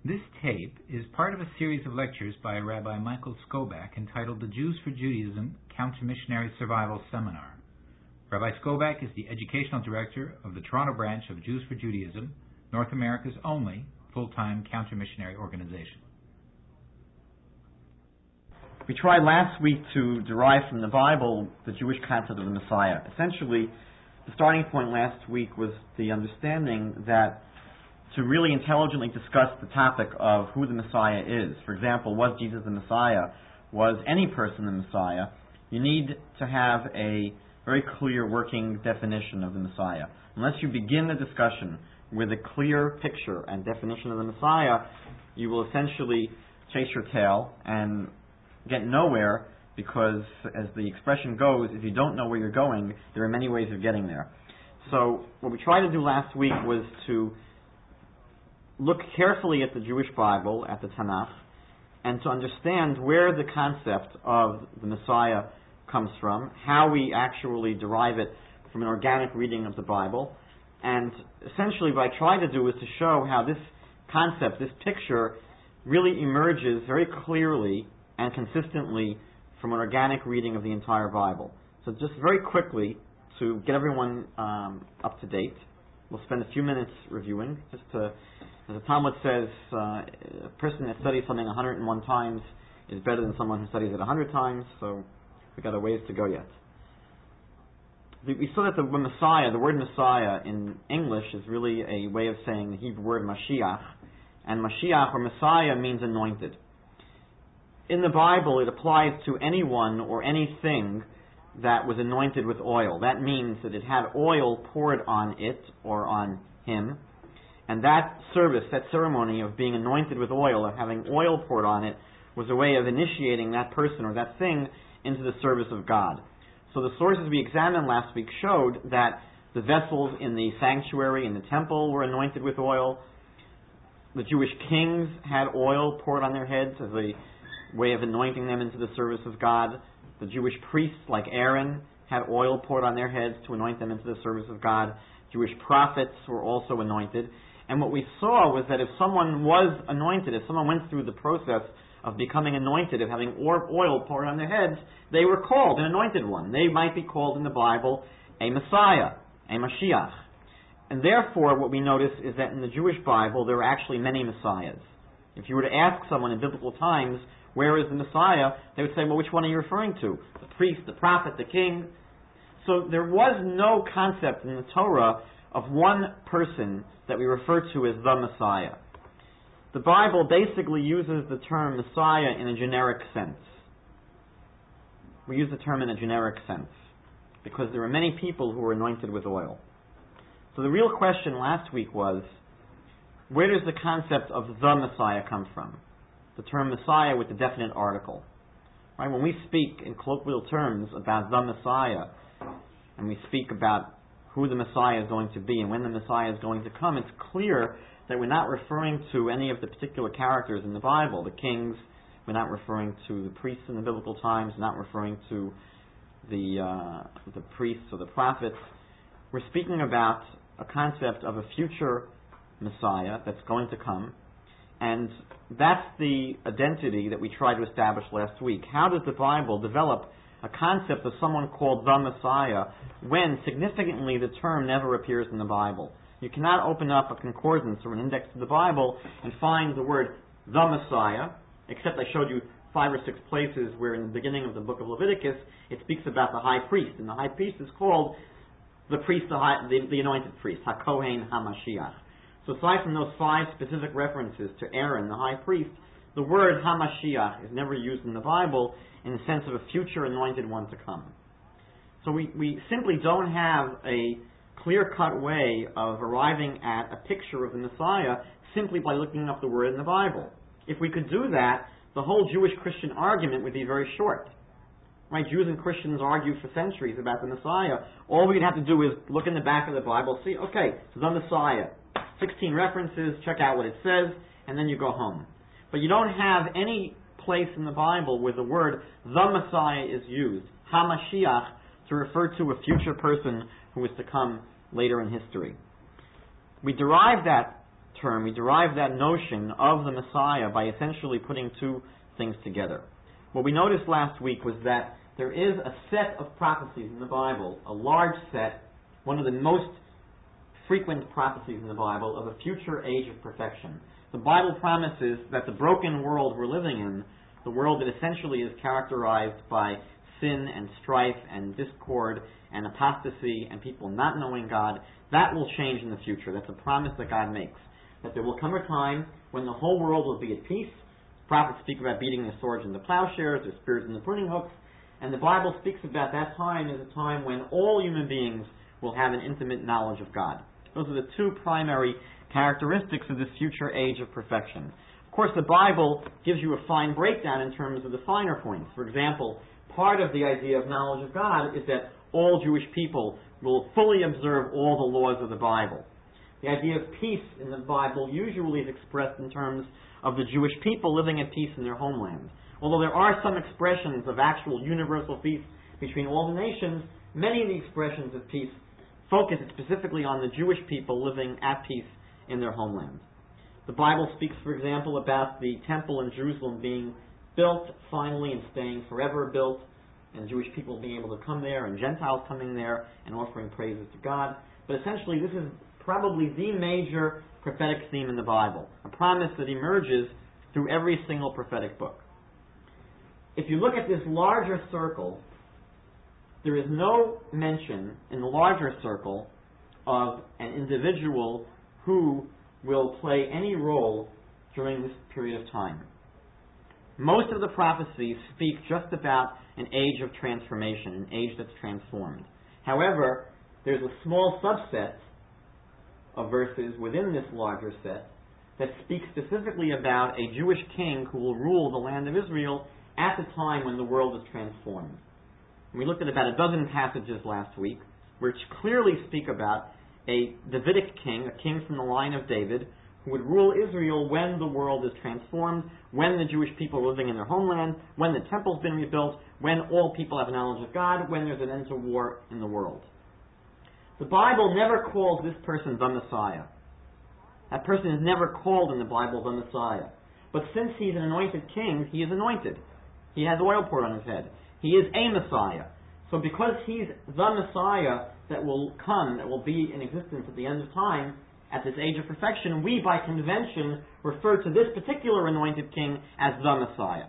This tape is part of a series of lectures by Rabbi Michael Skobac entitled The Jews for Judaism Counter-Missionary Survival Seminar. Rabbi Skobac is the Educational Director of the Toronto branch of Jews for Judaism, North America's only full-time counter-missionary organization. We tried last week to derive from the Bible the Jewish concept of the Messiah. Essentially, the starting point last week was the understanding that to really intelligently discuss the topic of who the Messiah is, for example, was Jesus the Messiah, was any person the Messiah, you need to have a very clear working definition of the Messiah. Unless you begin the discussion with a clear picture and definition of the Messiah, you will essentially chase your tail and get nowhere, because as the expression goes, if you don't know where you're going, there are many ways of getting there. So what we tried to do last week was to look carefully at the Jewish Bible, at the Tanakh, and to understand where the concept of the Messiah comes from, how we actually derive it from an organic reading of the Bible. And essentially what I try to do is to show how this concept, this picture, really emerges very clearly and consistently from an organic reading of the entire Bible. So just very quickly, to get everyone up to date, we'll spend a few minutes reviewing, just to, as the Talmud says, a person that studies something 101 times is better than someone who studies it 100 times, so we've got a ways to go yet. We saw that the Messiah, the word Messiah in English is really a way of saying the Hebrew word Mashiach, and Mashiach or Messiah means anointed. In the Bible, it applies to anyone or anything that was anointed with oil. That means that it had oil poured on it or on him, and that service, that ceremony of being anointed with oil, of having oil poured on it, was a way of initiating that person or that thing into the service of God. So the sources we examined last week showed that the vessels in the sanctuary, in the temple, were anointed with oil. The Jewish kings had oil poured on their heads as a way of anointing them into the service of God. The Jewish priests, like Aaron, had oil poured on their heads to anoint them into the service of God. Jewish prophets were also anointed. And what we saw was that if someone was anointed, if someone went through the process of becoming anointed, of having oil poured on their heads, they were called an anointed one. They might be called in the Bible a Messiah, a Mashiach. And therefore, what we notice is that in the Jewish Bible, there are actually many Messiahs. If you were to ask someone in biblical times, where is the Messiah? They would say, well, which one are you referring to? The priest, the prophet, the king? So there was no concept in the Torah of one person that we refer to as the Messiah. The Bible basically uses the term Messiah in a generic sense. We use the term in a generic sense because there are many people who are anointed with oil. So the real question last week was, where does the concept of the Messiah come from? The term Messiah with the definite article. Right? When we speak in colloquial terms about the Messiah, and we speak about who the Messiah is going to be and when the Messiah is going to come, it's clear that we're not referring to any of the particular characters in the Bible. The kings, we're not referring to the priests in the biblical times, we're not referring to the priests or the prophets. We're speaking about a concept of a future Messiah that's going to come, and that's the identity that we tried to establish last week. How does the Bible develop a concept of someone called the Messiah when significantly the term never appears in the Bible? You cannot open up a concordance or an index to the Bible and find the word the Messiah, except I showed you 5 or 6 places where in the beginning of the book of Leviticus it speaks about the high priest, and the high priest is called the priest, the anointed priest, HaKohen HaMashiach. So aside from those 5 specific references to Aaron, the high priest, the word HaMashiach is never used in the Bible in the sense of a future anointed one to come. So we simply don't have a clear-cut way of arriving at a picture of the Messiah simply by looking up the word in the Bible. If we could do that, the whole Jewish-Christian argument would be very short. Right? Jews and Christians argue for centuries about the Messiah. All we'd have to do is look in the back of the Bible, see, okay, the Messiah, 16 references, check out what it says, and then you go home. But you don't have any place in the Bible where the word the Messiah is used, HaMashiach, to refer to a future person who is to come later in history. We derive that term, we derive that notion of the Messiah by essentially putting two things together. What we noticed last week was that there is a set of prophecies in the Bible, a large set, one of the most frequent prophecies in the Bible, of a future age of perfection. The Bible promises that the broken world we're living in, the world that essentially is characterized by sin and strife and discord and apostasy and people not knowing God, that will change in the future. That's a promise that God makes. That there will come a time when the whole world will be at peace. Prophets speak about beating their swords into plowshares, their spears into pruning hooks, and the Bible speaks about that time as a time when all human beings will have an intimate knowledge of God. Those are the two primary characteristics of this future age of perfection. Of course, the Bible gives you a fine breakdown in terms of the finer points. For example, part of the idea of knowledge of God is that all Jewish people will fully observe all the laws of the Bible. The idea of peace in the Bible usually is expressed in terms of the Jewish people living at peace in their homeland. Although there are some expressions of actual universal peace between all the nations, many of the expressions of peace focus specifically on the Jewish people living at peace in their homeland. The Bible speaks, for example, about the temple in Jerusalem being built finally and staying forever built, and Jewish people being able to come there, and Gentiles coming there and offering praises to God. But essentially, this is probably the major prophetic theme in the Bible, a promise that emerges through every single prophetic book. If you look at this larger circle, there is no mention in the larger circle of an individual who will play any role during this period of time. Most of the prophecies speak just about an age of transformation, an age that's transformed. However, there's a small subset of verses within this larger set that speak specifically about a Jewish king who will rule the land of Israel at the time when the world is transformed. And we looked at about a dozen passages last week which clearly speak about a Davidic king, a king from the line of David, who would rule Israel when the world is transformed, when the Jewish people are living in their homeland, when the temple's been rebuilt, when all people have knowledge of God, when there's an end to war in the world. The Bible never calls this person the Messiah. That person is never called in the Bible the Messiah. But since he's an anointed king, he is anointed. He has oil poured on his head. He is a Messiah. So because he's the Messiah that will come, that will be in existence at the end of time, at this age of perfection, we by convention refer to this particular anointed king as the Messiah.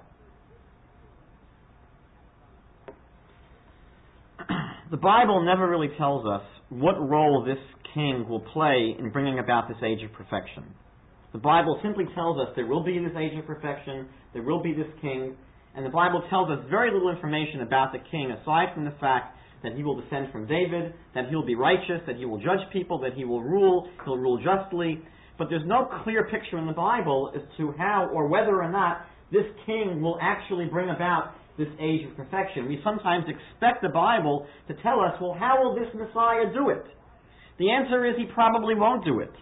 The Bible never really tells us what role this king will play in bringing about this age of perfection. The Bible simply tells us there will be this age of perfection, there will be this king, and the Bible tells us very little information about the king aside from the fact that he will descend from David, that he will be righteous, that he will judge people, that he will rule, he'll rule justly. But there's no clear picture in the Bible as to how or whether or not this king will actually bring about this age of perfection. We sometimes expect the Bible to tell us, well, how will this Messiah do it? The answer is he probably won't do it.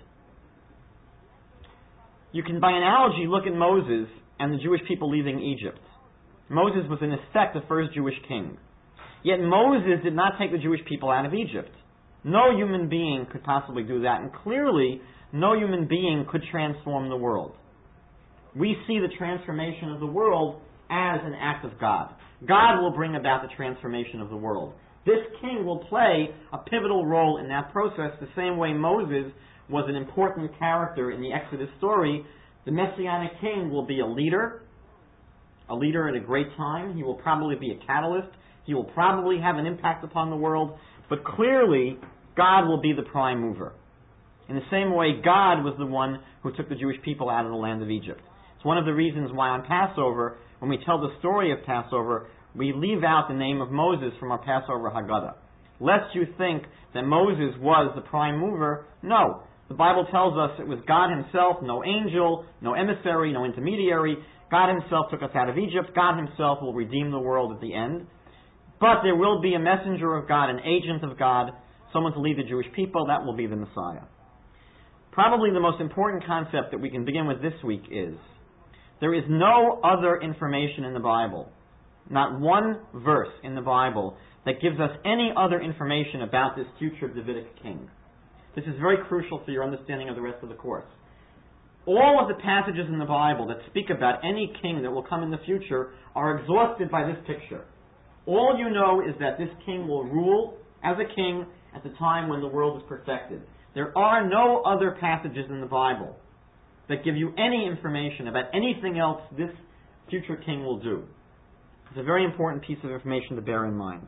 You can, by analogy, look at Moses and the Jewish people leaving Egypt. Moses was in effect the first Jewish king. Yet Moses did not take the Jewish people out of Egypt. No human being could possibly do that, and clearly no human being could transform the world. We see the transformation of the world as an act of God. God will bring about the transformation of the world. This king will play a pivotal role in that process the same way Moses was an important character in the Exodus story. The Messianic king will be a leader at a great time. He will probably be a catalyst. He will probably have an impact upon the world, but clearly God will be the prime mover. In the same way, God was the one who took the Jewish people out of the land of Egypt. It's one of the reasons why on Passover, when we tell the story of Passover, we leave out the name of Moses from our Passover Haggadah. Lest you think that Moses was the prime mover, no. The Bible tells us it was God himself, no angel, no emissary, no intermediary. God himself took us out of Egypt. God himself will redeem the world at the end. But there will be a messenger of God, an agent of God, someone to lead the Jewish people. That will be the Messiah. Probably the most important concept that we can begin with this week is there is no other information in the Bible, not one verse in the Bible, that gives us any other information about this future Davidic king. This is very crucial for your understanding of the rest of the course. All of the passages in the Bible that speak about any king that will come in the future are exhausted by this picture. All you know is that this king will rule as a king at the time when the world is perfected. There are no other passages in the Bible that give you any information about anything else this future king will do. It's a very important piece of information to bear in mind.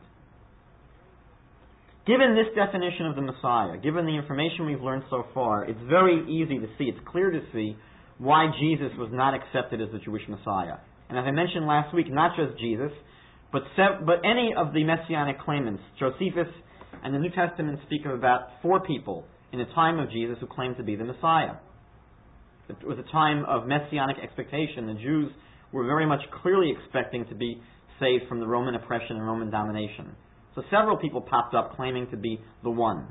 Given this definition of the Messiah, given the information we've learned so far, it's very easy to see, it's clear to see why Jesus was not accepted as the Jewish Messiah. And as I mentioned last week, not just Jesus, but any of the Messianic claimants. Josephus and the New Testament speak of about 4 people in the time of Jesus who claimed to be the Messiah. It was a time of Messianic expectation. The Jews were very much clearly expecting to be saved from the Roman oppression and Roman domination. So several people popped up claiming to be the one.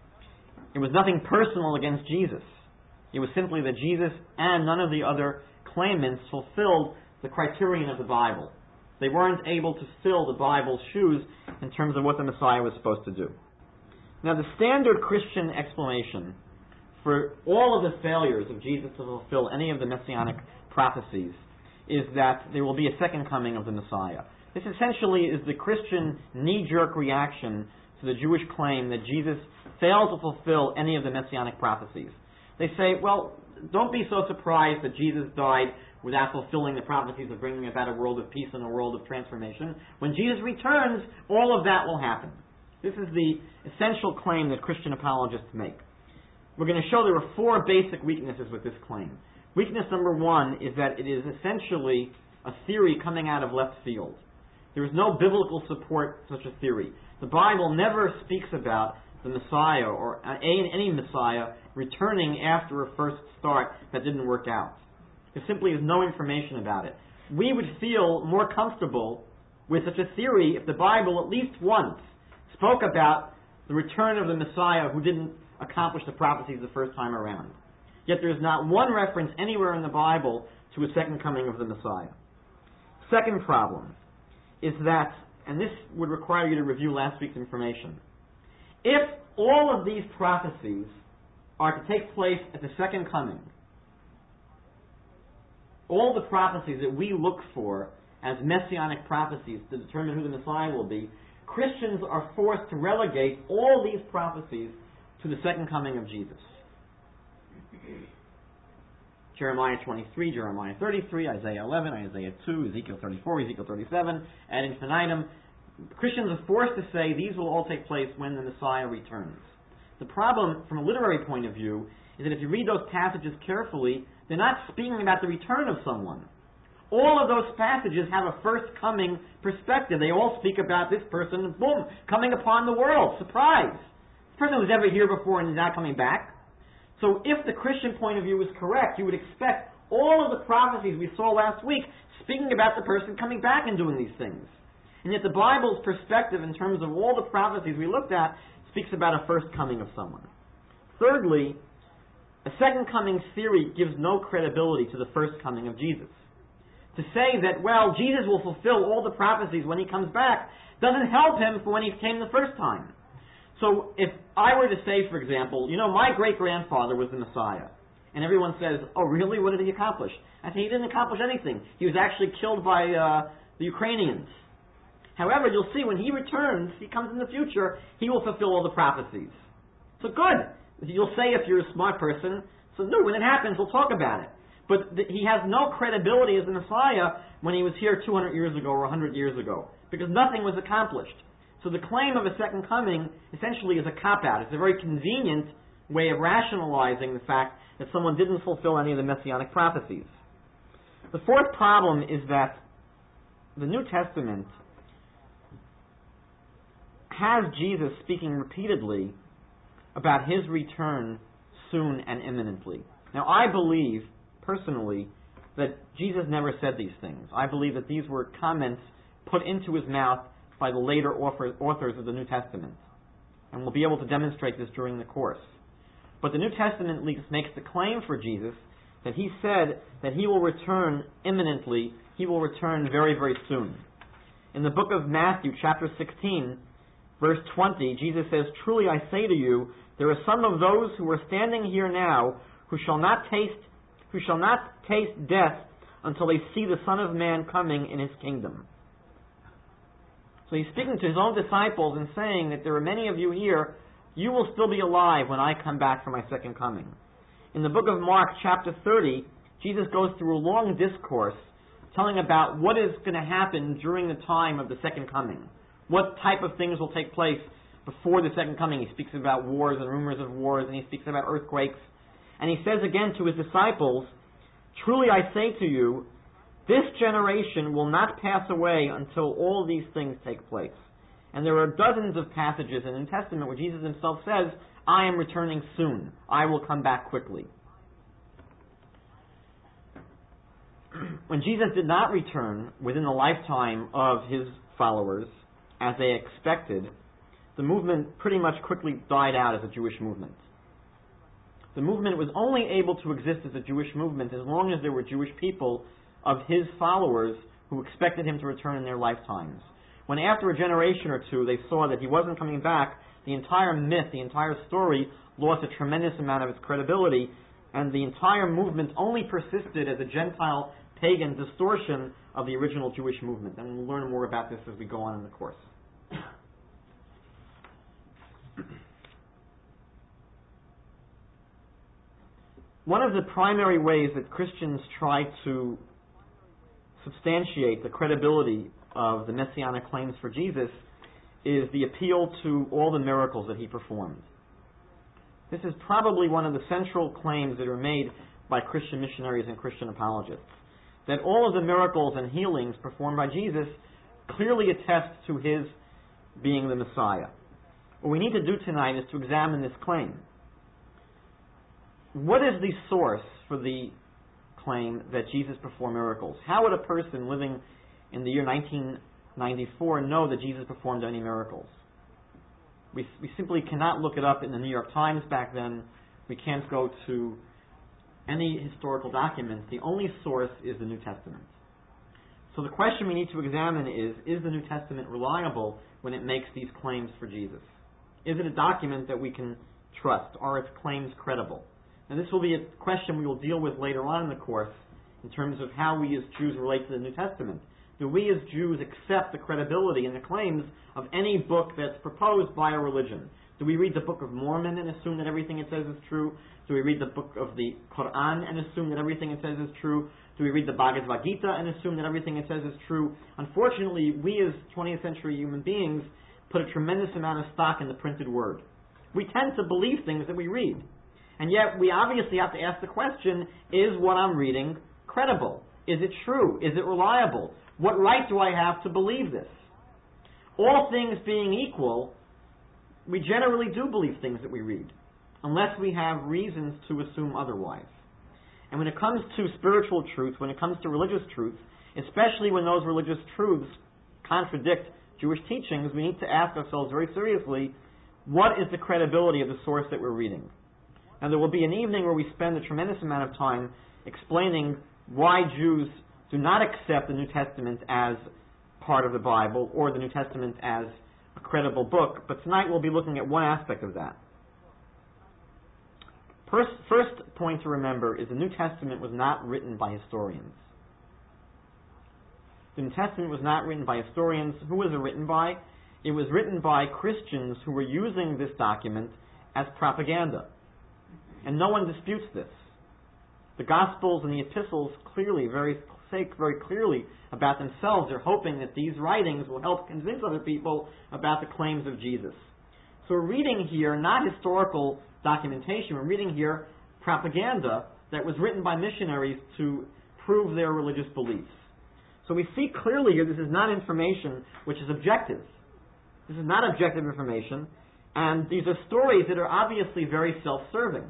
It was nothing personal against Jesus. It was simply that Jesus and none of the other claimants fulfilled the criterion of the Bible. They weren't able to fill the Bible's shoes in terms of what the Messiah was supposed to do. Now, the standard Christian explanation for all of the failures of Jesus to fulfill any of the Messianic prophecies is that there will be a second coming of the Messiah. This essentially is the Christian knee-jerk reaction to the Jewish claim that Jesus failed to fulfill any of the Messianic prophecies. They say, well, don't be so surprised that Jesus died without fulfilling the prophecies of bringing about a world of peace and a world of transformation. When Jesus returns, all of that will happen. This is the essential claim that Christian apologists make. We're going to show there are 4 basic weaknesses with this claim. Weakness number 1 is that it is essentially a theory coming out of left field. There is no biblical support for such a theory. The Bible never speaks about the Messiah or any Messiah returning after a first start that didn't work out. There simply is no information about it. We would feel more comfortable with such a theory if the Bible at least once spoke about the return of the Messiah who didn't accomplish the prophecies the first time around. Yet there is not one reference anywhere in the Bible to a second coming of the Messiah. Second problem is that, and this would require you to review last week's information, if all of these prophecies are to take place at the second coming, all the prophecies that we look for as messianic prophecies to determine who the Messiah will be, Christians are forced to relegate all these prophecies to the second coming of Jesus. Jeremiah 23, Jeremiah 33, Isaiah 11, Isaiah 2, Ezekiel 34, Ezekiel 37, ad infinitum. Christians are forced to say these will all take place when the Messiah returns. The problem, from a literary point of view, is that if you read those passages carefully, they're not speaking about the return of someone. All of those passages have a first coming perspective. They all speak about this person, boom, coming upon the world. Surprise! This person was never here before and is now coming back. So if the Christian point of view is correct, you would expect all of the prophecies we saw last week speaking about the person coming back and doing these things. And yet the Bible's perspective in terms of all the prophecies we looked at speaks about a first coming of someone. Thirdly, a second coming theory gives no credibility to the first coming of Jesus. To say that, well, Jesus will fulfill all the prophecies when he comes back doesn't help him for when he came the first time. So if I were to say, for example, my great-grandfather was the Messiah, and everyone says, oh, really? What did he accomplish? I say, he didn't accomplish anything. He was actually killed by the Ukrainians. However, you'll see when he returns, he comes in the future, he will fulfill all the prophecies. So good. You'll say if you're a smart person, so no, when it happens, we'll talk about it. But he has no credibility as the Messiah when he was here 200 years ago or 100 years ago, because nothing was accomplished. So the claim of a second coming essentially is a cop-out. It's a very convenient way of rationalizing the fact that someone didn't fulfill any of the messianic prophecies. The fourth problem is that the New Testament has Jesus speaking repeatedly about his return soon and imminently. Now, I believe, personally, that Jesus never said these things. I believe that these were comments put into his mouth by the later authors of the New Testament. And we'll be able to demonstrate this during the course. But the New Testament makes the claim for Jesus that he said that he will return imminently, he will return very, very soon. In the book of Matthew, chapter 16, verse 20, Jesus says, truly I say to you, there are some of those who are standing here now who shall not taste who shall not taste death until they see the Son of Man coming in his kingdom. So he's speaking to his own disciples and saying that there are many of you here, you will still be alive when I come back for my second coming. In the book of Mark, chapter 30, Jesus goes through a long discourse telling about what is going to happen during the time of the second coming. What type of things will take place before the second coming. He speaks about wars and rumors of wars, and he speaks about earthquakes. And he says again to his disciples, truly I say to you, this generation will not pass away until all these things take place. And there are dozens of passages in the New Testament where Jesus himself says, I am returning soon. I will come back quickly. When Jesus did not return within the lifetime of his followers, as they expected, the movement pretty much quickly died out as a Jewish movement. The movement was only able to exist as a Jewish movement as long as there were Jewish people of his followers who expected him to return in their lifetimes. When after a generation or two they saw that he wasn't coming back, the entire myth, the entire story lost a tremendous amount of its credibility, and the entire movement only persisted as a Gentile pagan distortion of the original Jewish movement. And we'll learn more about this as we go on in the course. One of the primary ways that Christians try to substantiate the credibility of the messianic claims for Jesus is the appeal to all the miracles that he performed. This is probably one of the central claims that are made by Christian missionaries and Christian apologists, that all of the miracles and healings performed by Jesus clearly attest to his being the Messiah. What we need to do tonight is to examine this claim. What is the source for the claim that Jesus performed miracles? How would a person living in the year 1994 know that Jesus performed any miracles? We simply cannot look it up in the New York Times back then. We can't go to any historical documents. The only source is the New Testament. So the question we need to examine is the New Testament reliable when it makes these claims for Jesus? Is it a document that we can trust? Are its claims credible? And this will be a question we will deal with later on in the course in terms of how we as Jews relate to the New Testament. Do we as Jews accept the credibility and the claims of any book that's proposed by a religion? Do we read the Book of Mormon and assume that everything it says is true? Do we read the book of the Quran and assume that everything it says is true? Do we read the Bhagavad Gita and assume that everything it says is true? Unfortunately, we as 20th century human beings put a tremendous amount of stock in the printed word. We tend to believe things that we read. And yet, we obviously have to ask the question, is what I'm reading credible? Is it true? Is it reliable? What right do I have to believe this? All things being equal, we generally do believe things that we read, unless we have reasons to assume otherwise. And when it comes to spiritual truth, when it comes to religious truth, especially when those religious truths contradict Jewish teachings, we need to ask ourselves very seriously, what is the credibility of the source that we're reading? And there will be an evening where we spend a tremendous amount of time explaining why Jews do not accept the New Testament as part of the Bible or the New Testament as a credible book. But tonight we'll be looking at one aspect of that. First point to remember is the New Testament was not written by historians. The New Testament was not written by historians. Who was it written by? It was written by Christians who were using this document as propaganda. And no one disputes this. The Gospels and the Epistles say very clearly about themselves. They're hoping that these writings will help convince other people about the claims of Jesus. So we're reading here not historical documentation. We're reading here propaganda that was written by missionaries to prove their religious beliefs. So we see clearly here this is not information which is objective. This is not objective information. And these are stories that are obviously very self-serving.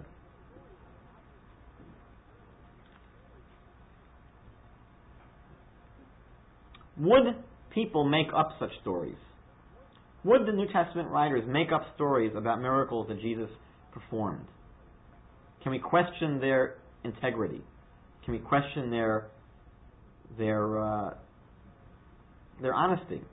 Would people make up such stories? Would the New Testament writers make up stories about miracles that Jesus performed? Can we question their integrity? Can we question their honesty?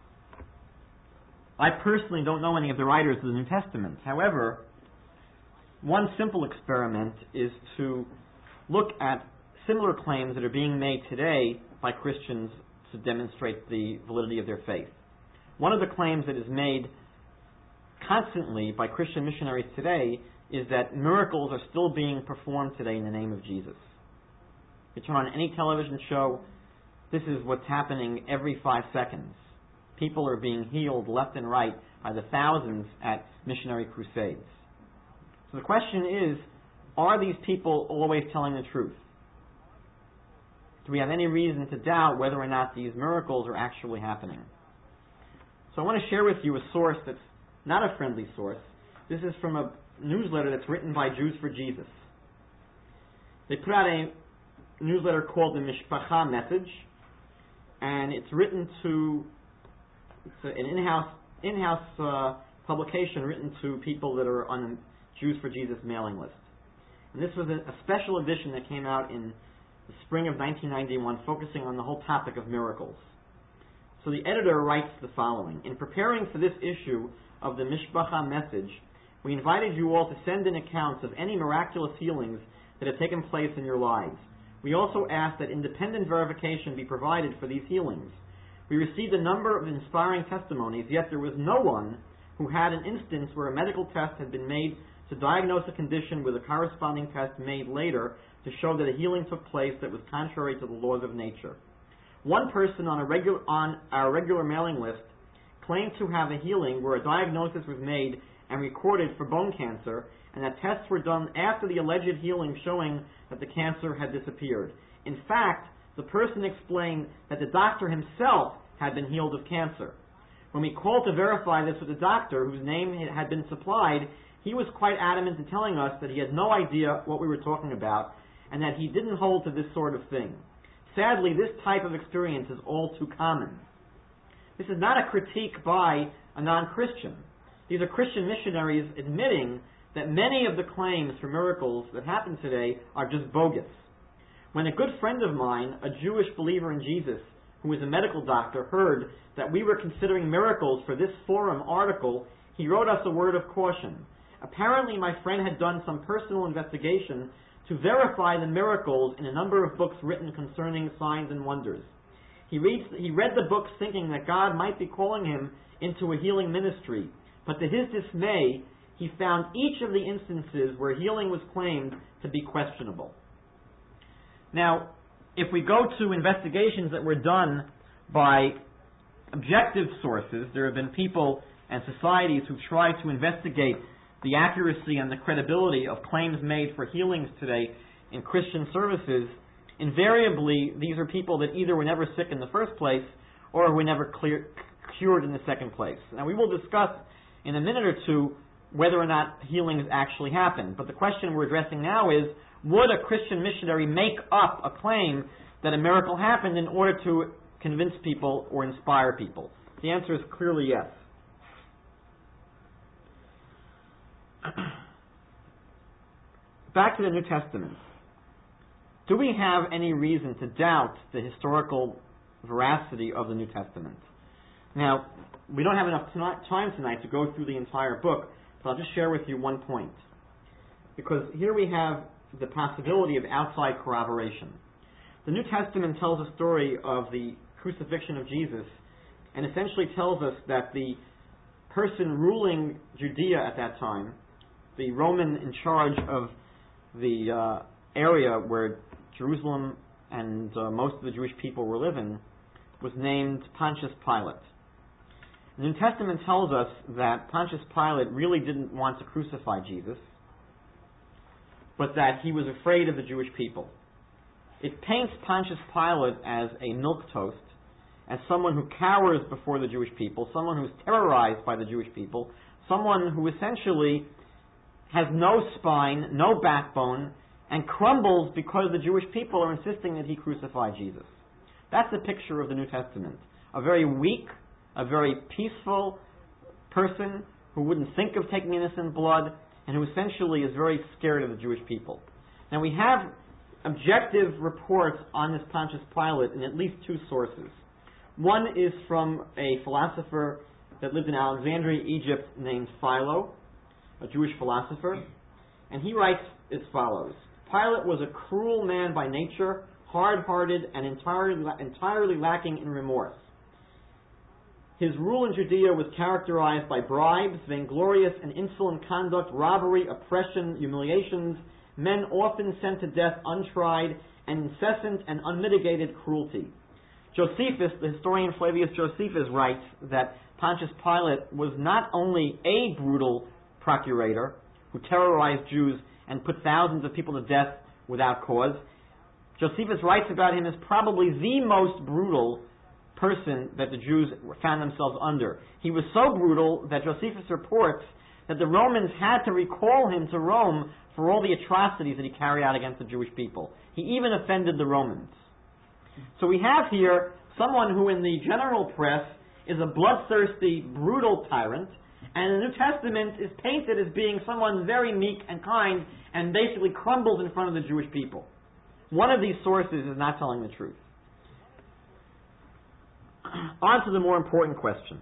I personally don't know any of the writers of the New Testament. However, One simple experiment is to look at similar claims that are being made today by Christians to demonstrate the validity of their faith. One of the claims that is made constantly by Christian missionaries today is that miracles are still being performed today in the name of Jesus. You turn on any television show, this is what's happening every 5 seconds. People are being healed left and right by the thousands at missionary crusades. So the question is, are these people always telling the truth? Do we have any reason to doubt whether or not these miracles are actually happening? So I want to share with you a source that's not a friendly source. This is from a newsletter that's written by Jews for Jesus. They put out a newsletter called the Mishpacha Message, and it's written to an in-house publication written to people that are on the Jews for Jesus mailing list. And this was a special edition that came out in the spring of 1991, focusing on the whole topic of miracles. So the editor writes the following: in preparing for this issue of the Mishpacha Message, we invited you all to send in accounts of any miraculous healings that have taken place in your lives. We also asked that independent verification be provided for these healings. We received a number of inspiring testimonies, yet there was no one who had an instance where a medical test had been made to diagnose a condition with a corresponding test made later to show that a healing took place that was contrary to the laws of nature. One person on our regular mailing list claimed to have a healing where a diagnosis was made and recorded for bone cancer, and that tests were done after the alleged healing showing that the cancer had disappeared. In fact, the person explained that the doctor himself had been healed of cancer. When we called to verify this with the doctor, whose name had been supplied, he was quite adamant in telling us that he had no idea what we were talking about, and that he didn't hold to this sort of thing. Sadly, this type of experience is all too common. This is not a critique by a non-Christian. These are Christian missionaries admitting that many of the claims for miracles that happen today are just bogus. When a good friend of mine, a Jewish believer in Jesus, who is a medical doctor, heard that we were considering miracles for this forum article, he wrote us a word of caution. Apparently, my friend had done some personal investigation to verify the miracles in a number of books written concerning signs and wonders. He read the books thinking that God might be calling him into a healing ministry, but to his dismay, he found each of the instances where healing was claimed to be questionable. Now, if we go to investigations that were done by objective sources, there have been people and societies who try to investigate the accuracy and the credibility of claims made for healings today in Christian services. Invariably, these are people that either were never sick in the first place or were never cured in the second place. Now, we will discuss in a minute or two whether or not healings actually happen. But the question we're addressing now is, would a Christian missionary make up a claim that a miracle happened in order to convince people or inspire people? The answer is clearly yes. Back to the New Testament. Do we have any reason to doubt the historical veracity of the New Testament? Now, we don't have enough time tonight to go through the entire book, but I'll just share with you one point. Because here we have the possibility of outside corroboration. The New Testament tells a story of the crucifixion of Jesus, and essentially tells us that the person ruling Judea at that time, the Roman in charge of the area where Jerusalem and most of the Jewish people were living, was named Pontius Pilate. The New Testament tells us that Pontius Pilate really didn't want to crucify Jesus, but that he was afraid of the Jewish people. It paints Pontius Pilate as a milquetoast, as someone who cowers before the Jewish people, someone who's terrorized by the Jewish people, someone who essentially has no spine, no backbone, and crumbles because the Jewish people are insisting that he crucify Jesus. That's the picture of the New Testament. A very weak, a very peaceful person who wouldn't think of taking innocent blood, and who essentially is very scared of the Jewish people. Now, we have objective reports on this Pontius Pilate in at least two sources. One is from a philosopher that lived in Alexandria, Egypt, named Philo, a Jewish philosopher. And he writes as follows: Pilate was a cruel man by nature, hard-hearted, and entirely lacking in remorse. His rule in Judea was characterized by bribes, vainglorious and insolent conduct, robbery, oppression, humiliations, men often sent to death untried, and incessant and unmitigated cruelty. Josephus, the historian Flavius Josephus, writes that Pontius Pilate was not only a brutal procurator who terrorized Jews and put thousands of people to death without cause. Josephus writes about him as probably the most brutal person that the Jews found themselves under. He was so brutal that Josephus reports that the Romans had to recall him to Rome for all the atrocities that he carried out against the Jewish people. He even offended the Romans. So we have here someone who in the general press is a bloodthirsty, brutal tyrant, and the New Testament is painted as being someone very meek and kind and basically crumbles in front of the Jewish people. One of these sources is not telling the truth. On to the more important question,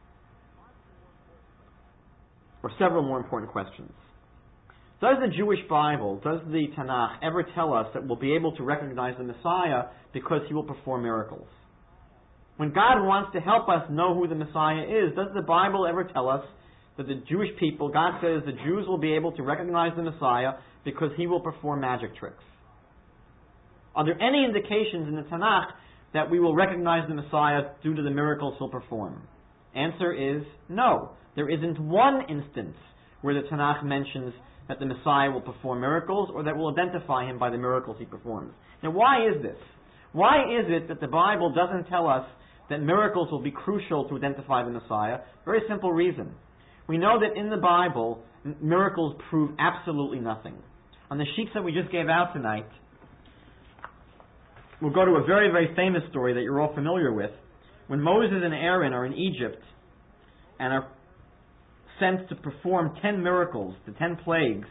or several more important questions. Does the Jewish Bible, does the Tanakh ever tell us that we'll be able to recognize the Messiah because he will perform miracles? When God wants to help us know who the Messiah is, does the Bible ever tell us that the Jewish people, God says the Jews will be able to recognize the Messiah because he will perform magic tricks? Are there any indications in the Tanakh that we will recognize the Messiah due to the miracles he'll perform? Answer is no. There isn't one instance where the Tanakh mentions that the Messiah will perform miracles or that will identify him by the miracles he performs. Now, why is this? Why is it that the Bible doesn't tell us that miracles will be crucial to identify the Messiah? Very simple reason. We know that in the Bible, miracles prove absolutely nothing. On the sheets that we just gave out tonight, we'll go to a very, very famous story that you're all familiar with. When Moses and Aaron are in Egypt and are sent to perform 10 miracles, the 10 plagues,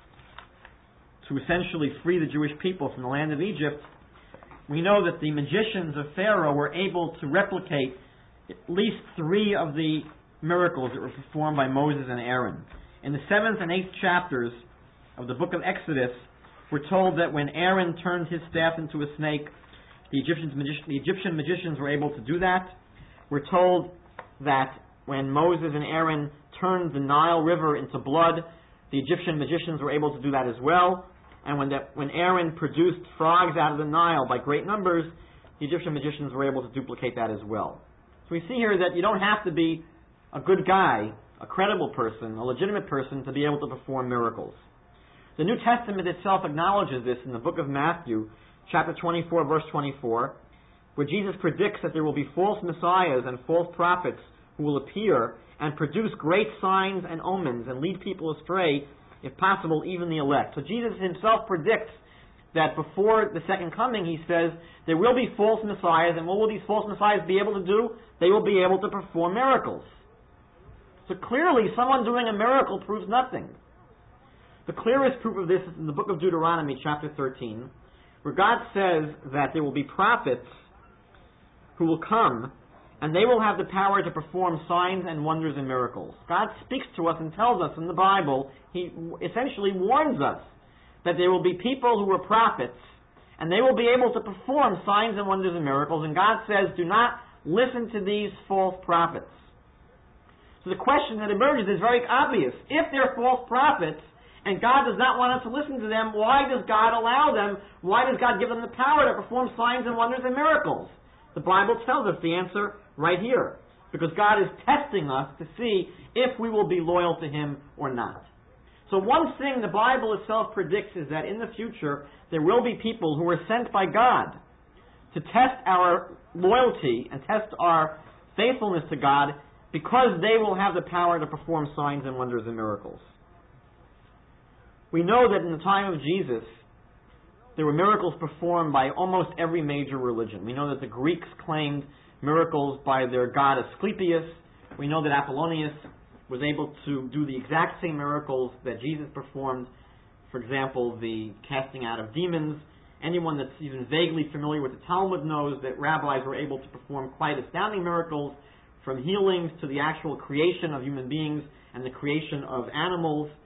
to essentially free the Jewish people from the land of Egypt, we know that the magicians of Pharaoh were able to replicate at least 3 of the miracles that were performed by Moses and Aaron. In the 7th and 8th chapters of the book of Exodus, we're told that when Aaron turned his staff into a snake, the Egyptian magicians were able to do that. We're told that when Moses and Aaron turned the Nile River into blood, the Egyptian magicians were able to do that as well. And when Aaron produced frogs out of the Nile by great numbers, the Egyptian magicians were able to duplicate that as well. So we see here that you don't have to be a good guy, a credible person, a legitimate person to be able to perform miracles. The New Testament itself acknowledges this in the book of Matthew, chapter 24, verse 24, where Jesus predicts that there will be false messiahs and false prophets who will appear and produce great signs and omens and lead people astray, if possible, even the elect. So Jesus himself predicts that before the second coming, he says, there will be false messiahs, and what will these false messiahs be able to do? They will be able to perform miracles. So clearly, someone doing a miracle proves nothing. The clearest proof of this is in the book of Deuteronomy, chapter 13, where God says that there will be prophets who will come, and they will have the power to perform signs and wonders and miracles. God speaks to us and tells us in the Bible, he essentially warns us that there will be people who are prophets, and they will be able to perform signs and wonders and miracles, and God says, do not listen to these false prophets. So the question that emerges is very obvious. If they're false prophets, and God does not want us to listen to them, why does God allow them? Why does God give them the power to perform signs and wonders and miracles? The Bible tells us the answer right here. Because God is testing us to see if we will be loyal to Him or not. So one thing the Bible itself predicts is that in the future there will be people who are sent by God to test our loyalty and test our faithfulness to God, because they will have the power to perform signs and wonders and miracles. We know that in the time of Jesus, there were miracles performed by almost every major religion. We know that the Greeks claimed miracles by their god Asclepius. We know that Apollonius was able to do the exact same miracles that Jesus performed. For example, the casting out of demons. Anyone that's even vaguely familiar with the Talmud knows that rabbis were able to perform quite astounding miracles, from healings to the actual creation of human beings and the creation of animals.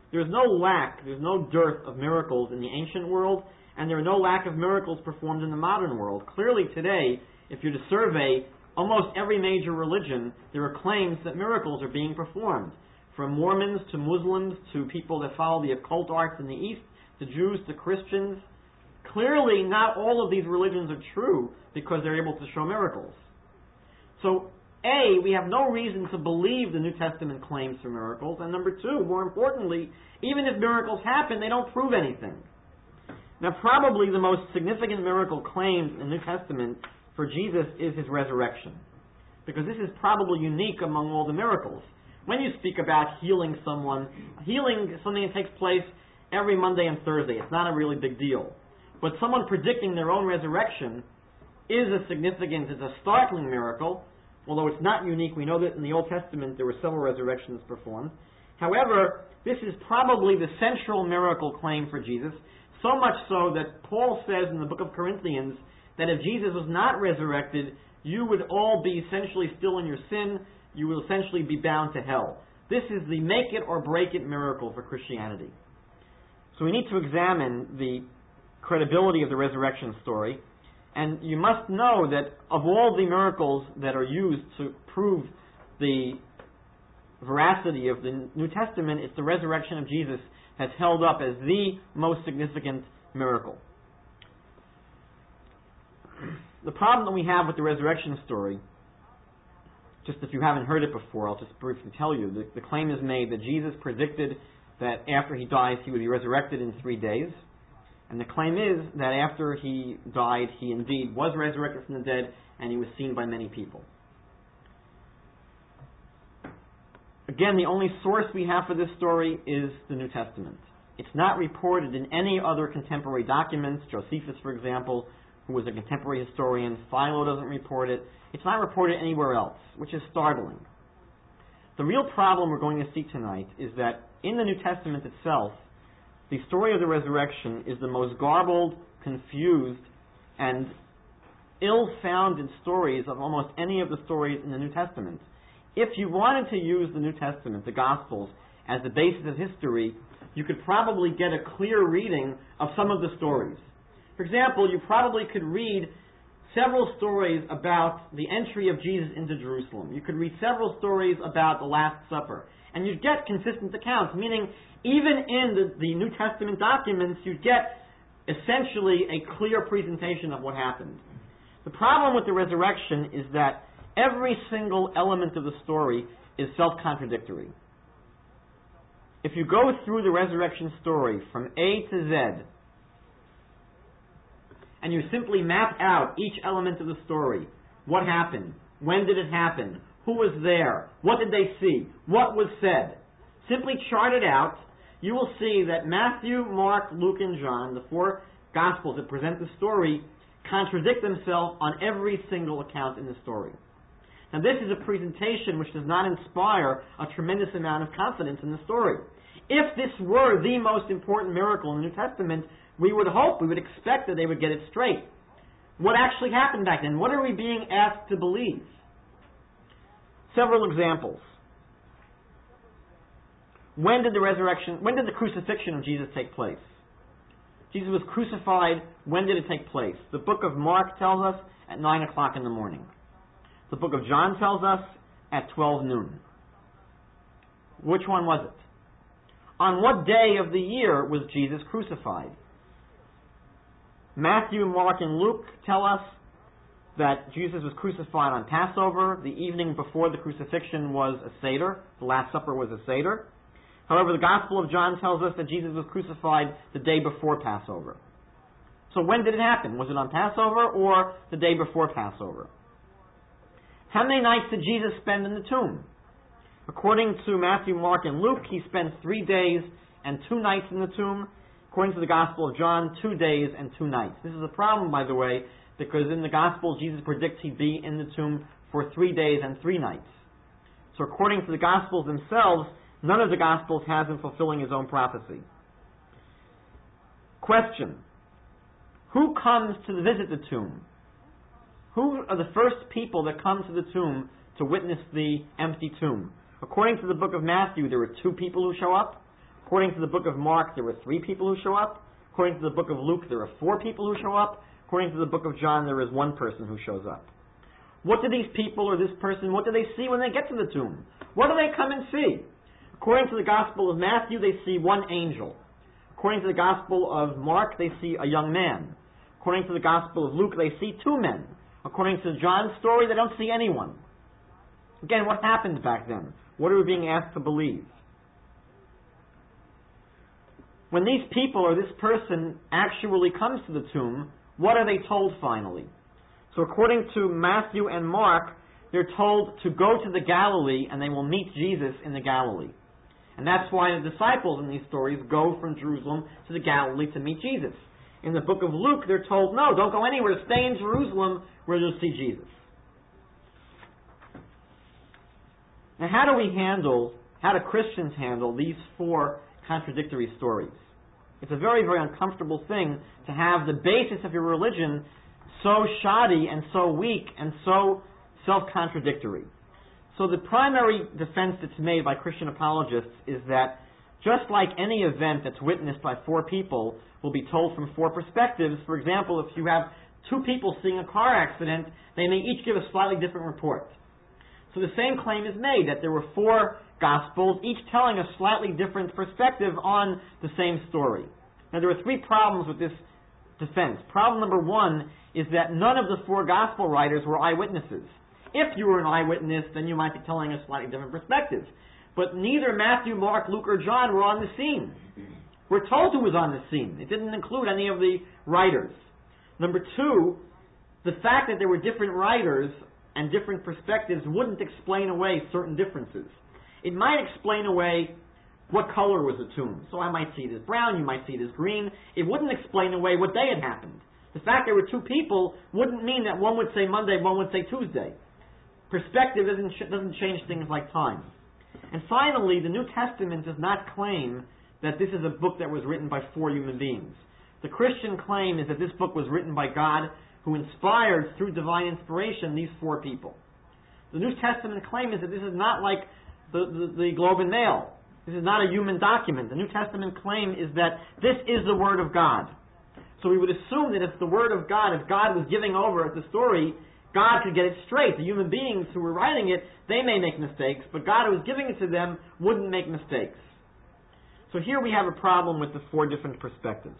There's no dearth of miracles in the ancient world, and there are no lack of miracles performed in the modern world. Clearly today, if you're to survey almost every major religion, there are claims that miracles are being performed. From Mormons to Muslims to people that follow the occult arts in the East, to Jews to Christians. Clearly, not all of these religions are true because they're able to show miracles. So, A, we have no reason to believe the New Testament claims for miracles, and number two, more importantly, even if miracles happen, they don't prove anything. Now, probably the most significant miracle claimed in the New Testament for Jesus is his resurrection, because this is probably unique among all the miracles. When you speak about healing someone, healing is something that takes place every Monday and Thursday. It's not a really big deal. But someone predicting their own resurrection is a startling miracle, although it's not unique. We know that in the Old Testament there were several resurrections performed. However, this is probably the central miracle claim for Jesus, so much so that Paul says in the book of Corinthians that if Jesus was not resurrected, you would all be essentially still in your sin. You will essentially be bound to hell. This is the make it or break it miracle for Christianity. So we need to examine the credibility of the resurrection story. And you must know that of all the miracles that are used to prove the veracity of the New Testament, it's the resurrection of Jesus that's held up as the most significant miracle. The problem that we have with the resurrection story, just if you haven't heard it before, I'll just briefly tell you. The claim is made that Jesus predicted that after he dies, he would be resurrected in 3 days. And the claim is that after he died, he indeed was resurrected from the dead, and he was seen by many people. Again, the only source we have for this story is the New Testament. It's not reported in any other contemporary documents. Josephus, for example, who was a contemporary historian, Philo doesn't report it. It's not reported anywhere else, which is startling. The real problem we're going to see tonight is that in the New Testament itself, the story of the resurrection is the most garbled, confused, and ill-founded stories of almost any of the stories in the New Testament. If you wanted to use the New Testament, the Gospels, as the basis of history, you could probably get a clear reading of some of the stories. For example, you probably could read several stories about the entry of Jesus into Jerusalem. You could read several stories about the Last Supper. And you'd get consistent accounts, meaning even in the New Testament documents, you'd get essentially a clear presentation of what happened. The problem with the resurrection is that every single element of the story is self-contradictory. If you go through the resurrection story from A to Z, and you simply map out each element of the story, what happened, when did it happen, who was there, what did they see, what was said, simply chart it out, you will see that Matthew, Mark, Luke, and John, the 4 Gospels that present the story, contradict themselves on every single account in the story. Now this is a presentation which does not inspire a tremendous amount of confidence in the story. If this were the most important miracle in the New Testament, we would hope, we would expect that they would get it straight. What actually happened back then? What are we being asked to believe? Several examples. When did the crucifixion of Jesus take place? Jesus was crucified. When did it take place? The book of Mark tells us at 9 o'clock in the morning. The book of John tells us at 12 noon. Which one was it? On what day of the year was Jesus crucified? Matthew, Mark, and Luke tell us that Jesus was crucified on Passover. The evening before the crucifixion was a Seder. The Last Supper was a Seder. However, the Gospel of John tells us that Jesus was crucified the day before Passover. So when did it happen? Was it on Passover or the day before Passover? How many nights did Jesus spend in the tomb? According to Matthew, Mark, and Luke, he spent 3 days and 2 nights in the tomb. According to the Gospel of John, 2 days and 2 nights. This is a problem, by the way, because in the Gospel, Jesus predicts he'd be in the tomb for 3 days and 3 nights. So according to the Gospels themselves, none of the Gospels has him fulfilling his own prophecy. Question. Who comes to visit the tomb? Who are the first people that come to the tomb to witness the empty tomb? According to the book of Matthew, there were 2 people who show up. According to the book of Mark, there were 3 people who show up. According to the book of Luke, there are 4 people who show up. According to the book of John, there is 1 person who shows up. What do these people or this person, what do they see when they get to the tomb? What do they come and see? According to the Gospel of Matthew, they see 1 angel. According to the Gospel of Mark, they see a young man. According to the Gospel of Luke, they see 2 men. According to John's story, they don't see anyone. Again, what happened back then? What are we being asked to believe? When these people or this person actually comes to the tomb, what are they told finally? So according to Matthew and Mark, they're told to go to the Galilee and they will meet Jesus in the Galilee. And that's why the disciples in these stories go from Jerusalem to the Galilee to meet Jesus. In the book of Luke, they're told, no, don't go anywhere, stay in Jerusalem where you'll see Jesus. Now how do Christians handle these 4 contradictory stories? It's a very, very uncomfortable thing to have the basis of your religion so shoddy and so weak and so self-contradictory. So the primary defense that's made by Christian apologists is that just like any event that's witnessed by 4 people will be told from 4 perspectives, for example, if you have 2 people seeing a car accident, they may each give a slightly different report. So the same claim is made, that there were 4 Gospels, each telling a slightly different perspective on the same story. Now there are 3 problems with this defense. Problem number 1 is that none of the 4 Gospel writers were eyewitnesses. If you were an eyewitness, then you might be telling a slightly different perspective. But neither Matthew, Mark, Luke, or John were on the scene. We're told who was on the scene. It didn't include any of the writers. Number 2, the fact that there were different writers and different perspectives wouldn't explain away certain differences. It might explain away what color was the tomb. So I might see it as brown, you might see it as green. It wouldn't explain away what day it happened. The fact there were 2 people wouldn't mean that one would say Monday, one would say Tuesday. Perspective doesn't change things like time. And finally, the New Testament does not claim that this is a book that was written by 4 human beings. The Christian claim is that this book was written by God, who inspired, through divine inspiration, these 4 people. The New Testament claim is that this is not like the Globe and Mail. This is not a human document. The New Testament claim is that this is the Word of God. So we would assume that if the Word of God, if God was giving over the story, God could get it straight. The human beings who were writing it, they may make mistakes, but God who was giving it to them wouldn't make mistakes. So here we have a problem with the 4 different perspectives.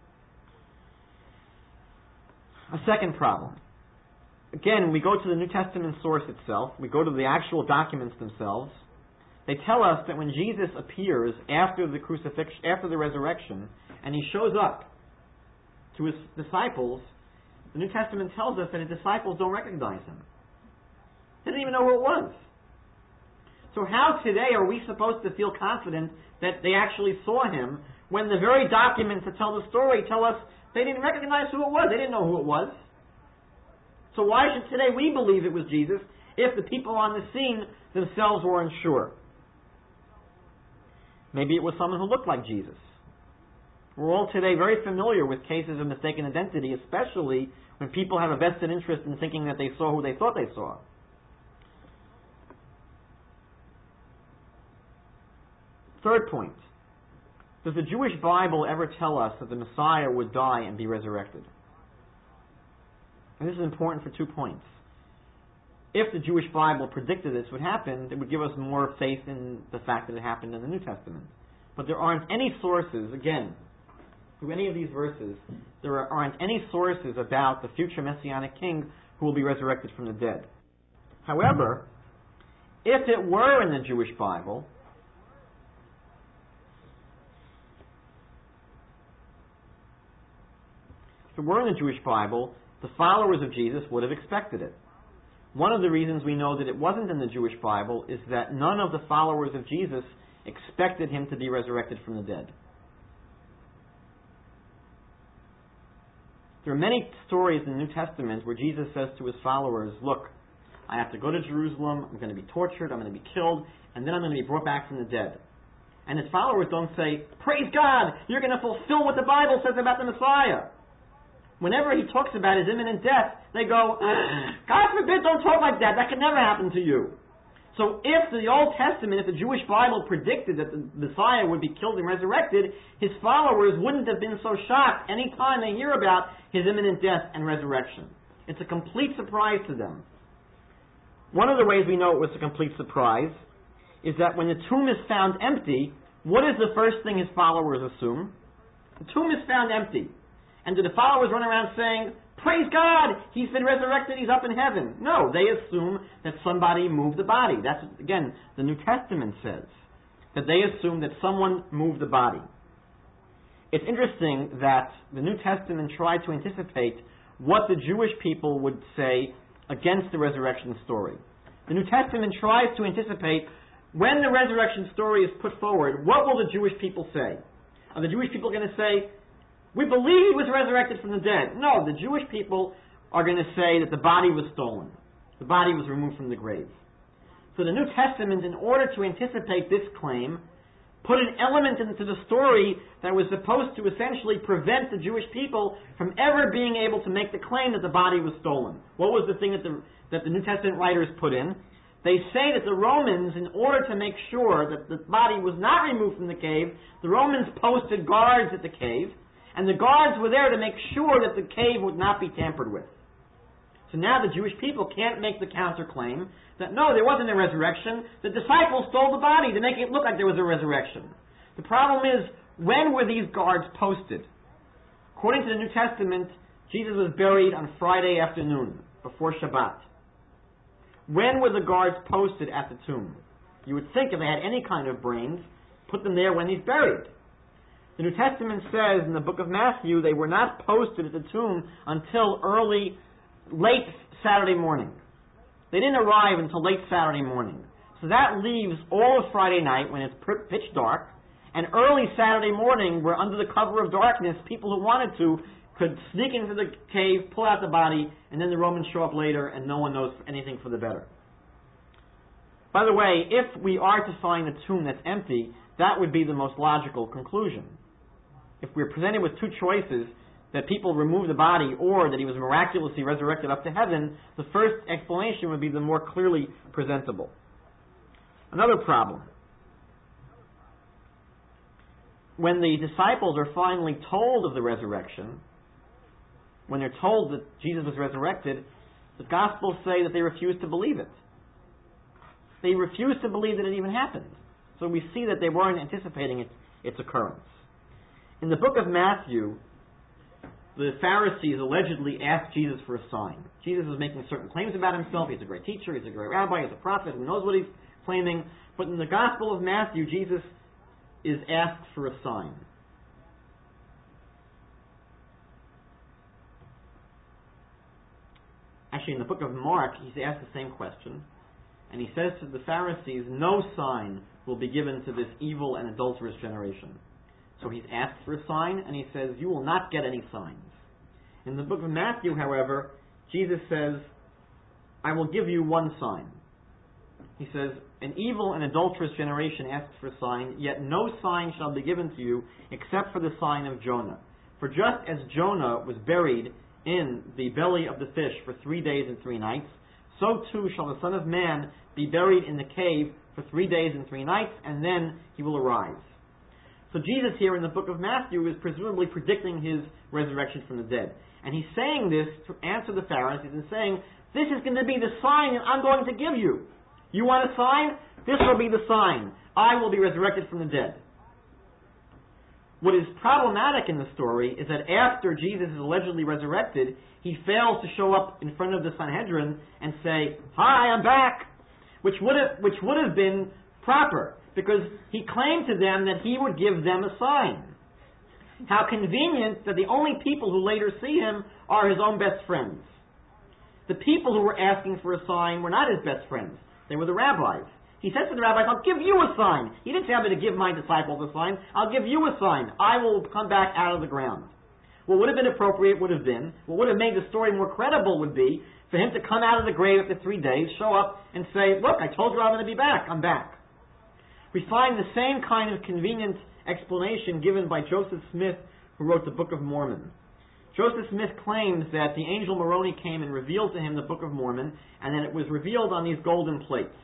A second problem. Again, we go to the New Testament source itself. We go to the actual documents themselves. They tell us that when Jesus appears after the crucifixion, after the resurrection, and he shows up to his disciples, the New Testament tells us that his disciples don't recognize him. They didn't even know who it was. So how today are we supposed to feel confident that they actually saw him when the very documents that tell the story tell us they didn't recognize who it was? They didn't know who it was. So why should today we believe it was Jesus if the people on the scene themselves were unsure? Maybe it was someone who looked like Jesus. We're all today very familiar with cases of mistaken identity, especially when people have a vested interest in thinking that they saw who they thought they saw. Third point. Does the Jewish Bible ever tell us that the Messiah would die and be resurrected? And this is important for 2 points. If the Jewish Bible predicted this would happen, it would give us more faith in the fact that it happened in the New Testament. But there aren't any sources, again, through any of these verses, there aren't any sources about the future Messianic King who will be resurrected from the dead. However, if it were in the Jewish Bible, the followers of Jesus would have expected it. One of the reasons we know that it wasn't in the Jewish Bible is that none of the followers of Jesus expected him to be resurrected from the dead. There are many stories in the New Testament where Jesus says to his followers, look, I have to go to Jerusalem, I'm going to be tortured, I'm going to be killed, and then I'm going to be brought back from the dead. And his followers don't say, praise God, you're going to fulfill what the Bible says about the Messiah. Whenever he talks about his imminent death, they go, God forbid, don't talk like that. That could never happen to you. So if the Old Testament, if the Jewish Bible predicted that the Messiah would be killed and resurrected, his followers wouldn't have been so shocked any time they hear about his imminent death and resurrection. It's a complete surprise to them. One of the ways we know it was a complete surprise is that when the tomb is found empty, what is the first thing his followers assume? The tomb is found empty. And do the followers run around saying, "Praise God! He's been resurrected, he's up in heaven"? No, they assume that somebody moved the body. That's, again, the New Testament says. That they assume that someone moved the body. It's interesting that the New Testament tried to anticipate what the Jewish people would say against the resurrection story. The New Testament tries to anticipate when the resurrection story is put forward, what will the Jewish people say? Are the Jewish people going to say, "We believe he was resurrected from the dead"? No, the Jewish people are going to say that the body was stolen. The body was removed from the grave. So the New Testament, in order to anticipate this claim, put an element into the story that was supposed to essentially prevent the Jewish people from ever being able to make the claim that the body was stolen. What was the thing that the New Testament writers put in? They say that the Romans, in order to make sure that the body was not removed from the cave, the Romans posted guards at the cave, and the guards were there to make sure that the cave would not be tampered with. So now the Jewish people can't make the counterclaim that, no, there wasn't a resurrection. The disciples stole the body to make it look like there was a resurrection. The problem is, when were these guards posted? According to the New Testament, Jesus was buried on Friday afternoon, before Shabbat. When were the guards posted at the tomb? You would think if they had any kind of brains, put them there when he's buried. The New Testament says in the book of Matthew they were not posted at the tomb until late Saturday morning. They didn't arrive until late Saturday morning. So that leaves all of Friday night when it's pitch dark, and early Saturday morning where under the cover of darkness people who wanted to could sneak into the cave, pull out the body, and then the Romans show up later and no one knows anything for the better. By the way, if we are to find a tomb that's empty, that would be the most logical conclusion. If we're presented with two choices, that people removed the body or that he was miraculously resurrected up to heaven, the first explanation would be the more clearly presentable. Another problem. When the disciples are finally told of the resurrection, when they're told that Jesus was resurrected, the Gospels say that they refuse to believe it. They refuse to believe that it even happened. So we see that they weren't anticipating its occurrence. In the book of Matthew, the Pharisees allegedly asked Jesus for a sign. Jesus was making certain claims about himself. He's a great teacher, he's a great rabbi, he's a prophet, who knows what he's claiming. But in the Gospel of Matthew, Jesus is asked for a sign. Actually, in the book of Mark, he's asked the same question. And he says to the Pharisees, "No sign will be given to this evil and adulterous generation." So he's asked for a sign, and he says, "You will not get any signs." In the book of Matthew, however, Jesus says, "I will give you one sign." He says, "An evil and adulterous generation asks for a sign, yet no sign shall be given to you except for the sign of Jonah. For just as Jonah was buried in the belly of the fish for 3 days and 3 nights, so too shall the Son of Man be buried in the cave for 3 days and 3 nights, and then he will arise." So Jesus here in the book of Matthew is presumably predicting his resurrection from the dead. And he's saying this to answer the Pharisees and saying, this is going to be the sign that I'm going to give you. You want a sign? This will be the sign. I will be resurrected from the dead. What is problematic in the story is that after Jesus is allegedly resurrected, he fails to show up in front of the Sanhedrin and say, "Hi, I'm back," which would have been proper, because he claimed to them that he would give them a sign. How convenient that the only people who later see him are his own best friends. The people who were asking for a sign were not his best friends. They were the rabbis. He said to the rabbis, "I'll give you a sign." He didn't say, "I'm going to give my disciples a sign." "I'll give you a sign. I will come back out of the ground." What would have been appropriate what would have made the story more credible would be for him to come out of the grave after 3 days, show up and say, "Look, I told you I'm going to be back. I'm back." We find the same kind of convenient explanation given by Joseph Smith, who wrote the Book of Mormon. Joseph Smith claims that the angel Moroni came and revealed to him the Book of Mormon, and that it was revealed on these golden plates.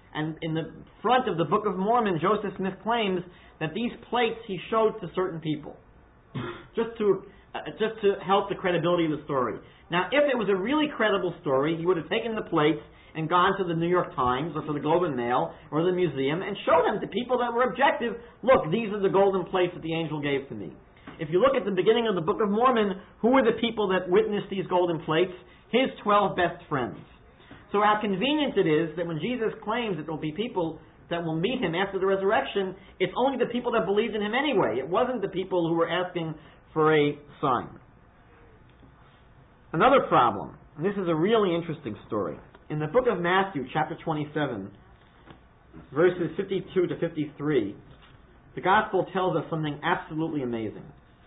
And in the front of the Book of Mormon, Joseph Smith claims that these plates he showed to certain people, just to help the credibility of the story. Now, if it was a really credible story, he would have taken the plates and gone to the New York Times or to the Globe and Mail or the museum and show them to people that were objective. Look, these are the golden plates that the angel gave to me. If you look at the beginning of the Book of Mormon, who were the people that witnessed these golden plates? His 12 best friends. So how convenient it is that when Jesus claims that there will be people that will meet him after the resurrection, it's only the people that believed in him anyway. It wasn't the people who were asking for a sign. Another problem, and this is a really interesting story. In the book of Matthew, chapter 27, verses 52 to 53, the gospel tells us something absolutely amazing.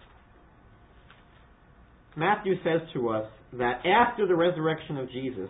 Matthew says to us that after the resurrection of Jesus,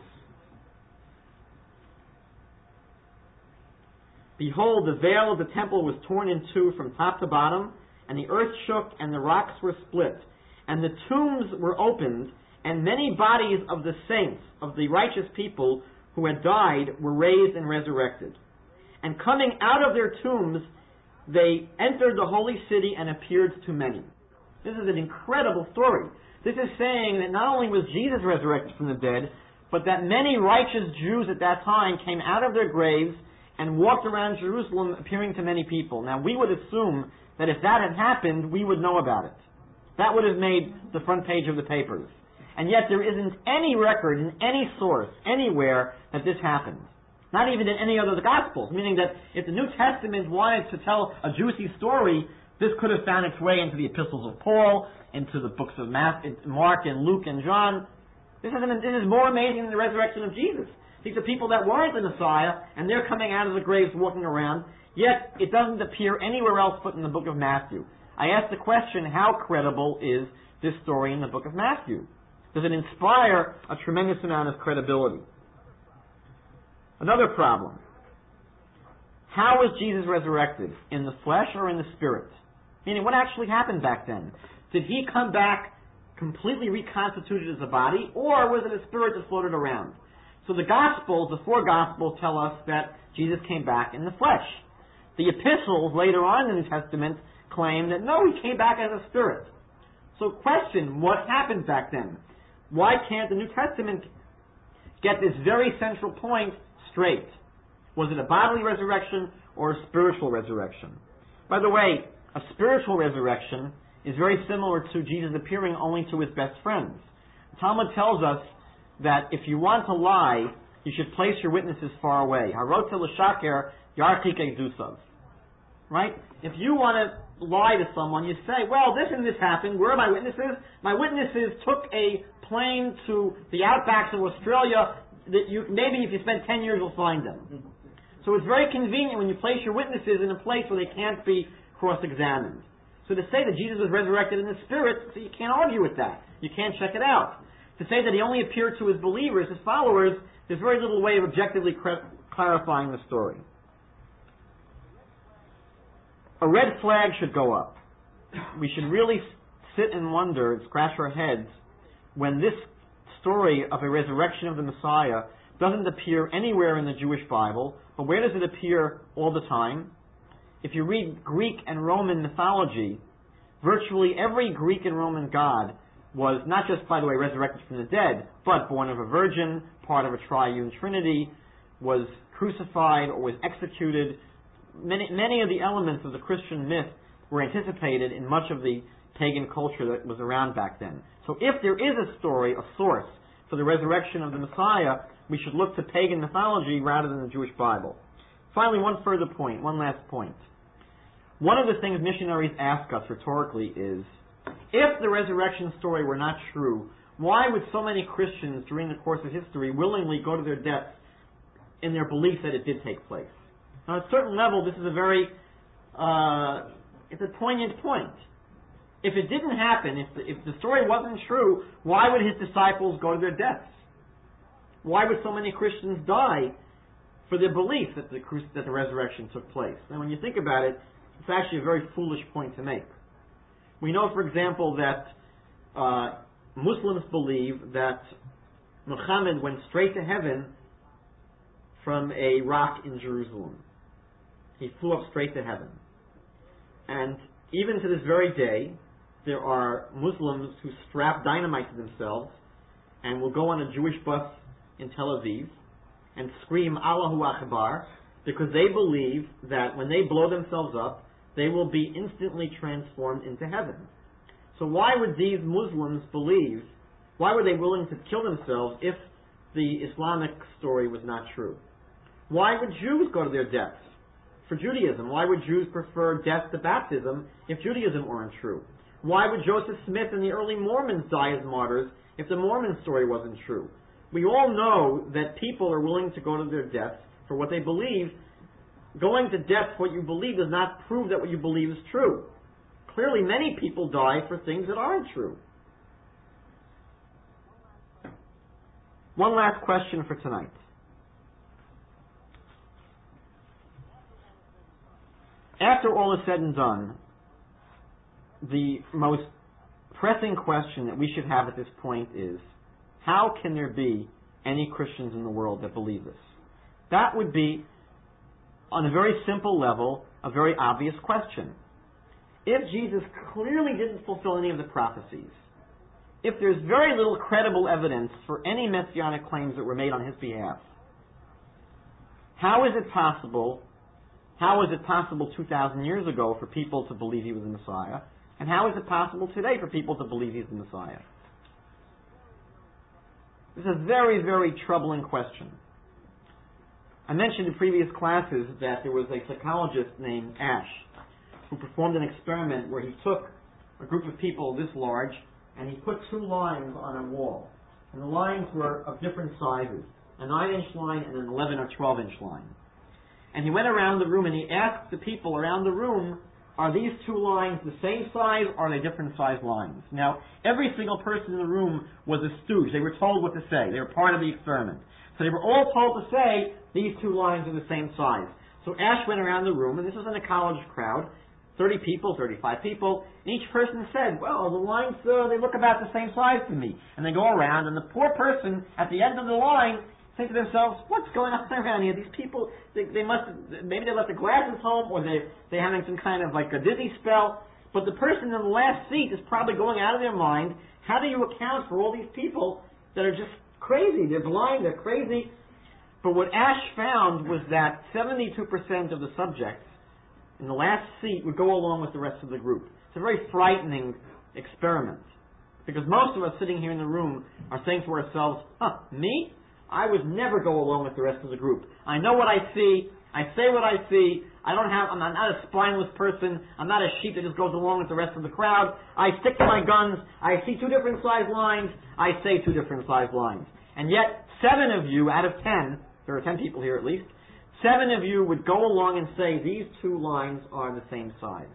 behold, the veil of the temple was torn in two from top to bottom, and the earth shook, and the rocks were split, and the tombs were opened, and many bodies of the saints, of the righteous people who had died, were raised and resurrected. And coming out of their tombs, they entered the holy city and appeared to many. This is an incredible story. This is saying that not only was Jesus resurrected from the dead, but that many righteous Jews at that time came out of their graves and walked around Jerusalem appearing to many people. Now, we would assume that if that had happened, we would know about it. That would have made the front page of the papers. And yet there isn't any record in any source, anywhere, that this happened. Not even in any other of the Gospels. Meaning that if the New Testament wanted to tell a juicy story, this could have found its way into the epistles of Paul, into the books of Mark and Luke and John. This is more amazing than the resurrection of Jesus. These are people that weren't the Messiah, and they're coming out of the graves walking around, yet it doesn't appear anywhere else but in the book of Matthew. I ask the question, how credible is this story in the book of Matthew? Does it inspire a tremendous amount of credibility? Another problem. How was Jesus resurrected? In the flesh or in the spirit? Meaning, what actually happened back then? Did he come back completely reconstituted as a body, or was it a spirit that floated around? So the Gospels, the four Gospels, tell us that Jesus came back in the flesh. The epistles later on in the New Testament claim that no, he came back as a spirit. So question, what happened back then? Why can't the New Testament get this very central point straight? Was it a bodily resurrection or a spiritual resurrection? By the way, a spiritual resurrection is very similar to Jesus appearing only to his best friends. The Talmud tells us that if you want to lie, you should place your witnesses far away. Harotze l'shaker yarchik edusav. Right? If you want to lie to someone, you say, well, this and this happened. Where are my witnesses? My witnesses took a plane to the outbacks of Australia. Maybe if you spend 10 years, you'll find them. So it's very convenient when you place your witnesses in a place where they can't be cross-examined. So to say that Jesus was resurrected in the Spirit, so you can't argue with that. You can't check it out. To say that he only appeared to his believers, his followers, there's very little way of objectively clarifying the story. A red flag should go up. We should really sit and wonder and scratch our heads when this story of a resurrection of the Messiah doesn't appear anywhere in the Jewish Bible, but where does it appear all the time? If you read Greek and Roman mythology, virtually every Greek and Roman god was not just, by the way, resurrected from the dead, but born of a virgin, part of a triune trinity, was crucified or was executed. Many of the elements of the Christian myth were anticipated in much of the pagan culture that was around back then. So if there is a story, a source for the resurrection of the Messiah, we should look to pagan mythology rather than the Jewish Bible. Finally, one last point. One of the things missionaries ask us rhetorically is, if the resurrection story were not true, why would so many Christians during the course of history willingly go to their deaths in their belief that it did take place? Now, at a certain level, this is it's a poignant point. If it didn't happen, if the story wasn't true, why would his disciples go to their deaths? Why would so many Christians die for their belief that the resurrection took place? And when you think about it, it's actually a very foolish point to make. We know, for example, that Muslims believe that Muhammad went straight to heaven from a rock in Jerusalem. He flew up straight to heaven. And even to this very day, there are Muslims who strap dynamite to themselves and will go on a Jewish bus in Tel Aviv and scream Allahu Akbar, because they believe that when they blow themselves up, they will be instantly transformed into heaven. So why would these Muslims believe, why were they willing to kill themselves if the Islamic story was not true? Why would Jews go to their deaths for Judaism? Why would Jews prefer death to baptism if Judaism weren't true? Why would Joseph Smith and the early Mormons die as martyrs if the Mormon story wasn't true? We all know that people are willing to go to their deaths for what they believe. Going to death for what you believe does not prove that what you believe is true. Clearly, many people die for things that aren't true. One last question for tonight. After all is said and done, the most pressing question that we should have at this point is, how can there be any Christians in the world that believe this? That would be, on a very simple level, a very obvious question. If Jesus clearly didn't fulfill any of the prophecies, if there's very little credible evidence for any messianic claims that were made on his behalf, how is it possible 2,000 years ago for people to believe he was the Messiah? And how is it possible today for people to believe he's the Messiah? This is a very, very troubling question. I mentioned in previous classes that there was a psychologist named Ash who performed an experiment where he took a group of people this large and he put two lines on a wall. And the lines were of different sizes, a 9-inch line and an 11 or 12-inch line. And he went around the room and he asked the people around the room, are these two lines the same size or are they different size lines? Now, every single person in the room was a stooge. They were told what to say. They were part of the experiment. So they were all told to say, these two lines are the same size. So Ash went around the room, and this was in a college crowd, 30 people, 35 people, and each person said, well, the lines, they look about the same size to me. And they go around, and the poor person at the end of the line think to themselves, what's going on around here? These people, maybe they left the glasses home, or they're having some kind of like a dizzy spell. But the person in the last seat is probably going out of their mind. How do you account for all these people that are just crazy? They're blind, they're crazy. But what Ash found was that 72% of the subjects in the last seat would go along with the rest of the group. It's a very frightening experiment. Because most of us sitting here in the room are saying to ourselves, me? I would never go along with the rest of the group. I know what I see. I say what I see. I'm not a spineless person. I'm not a sheep that just goes along with the rest of the crowd. I stick to my guns. I see two different size lines. I say two different size lines. And yet, 7 of you out of 10, there are 10 people here at least, 7 of you would go along and say these two lines are the same size.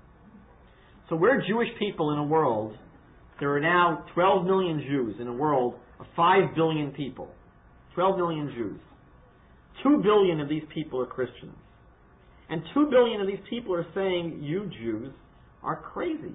So we're Jewish people in a world. There are now 12 million Jews in a world of 5 billion people. 12 million Jews. 2 billion of these people are Christians. And 2 billion of these people are saying, you Jews are crazy.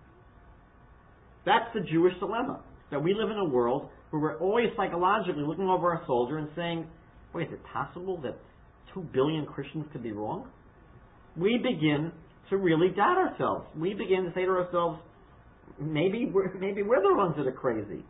That's the Jewish dilemma. That we live in a world where we're always psychologically looking over our shoulder and saying, wait, is it possible that 2 billion Christians could be wrong? We begin to really doubt ourselves. We begin to say to ourselves, maybe we're the ones that are crazy.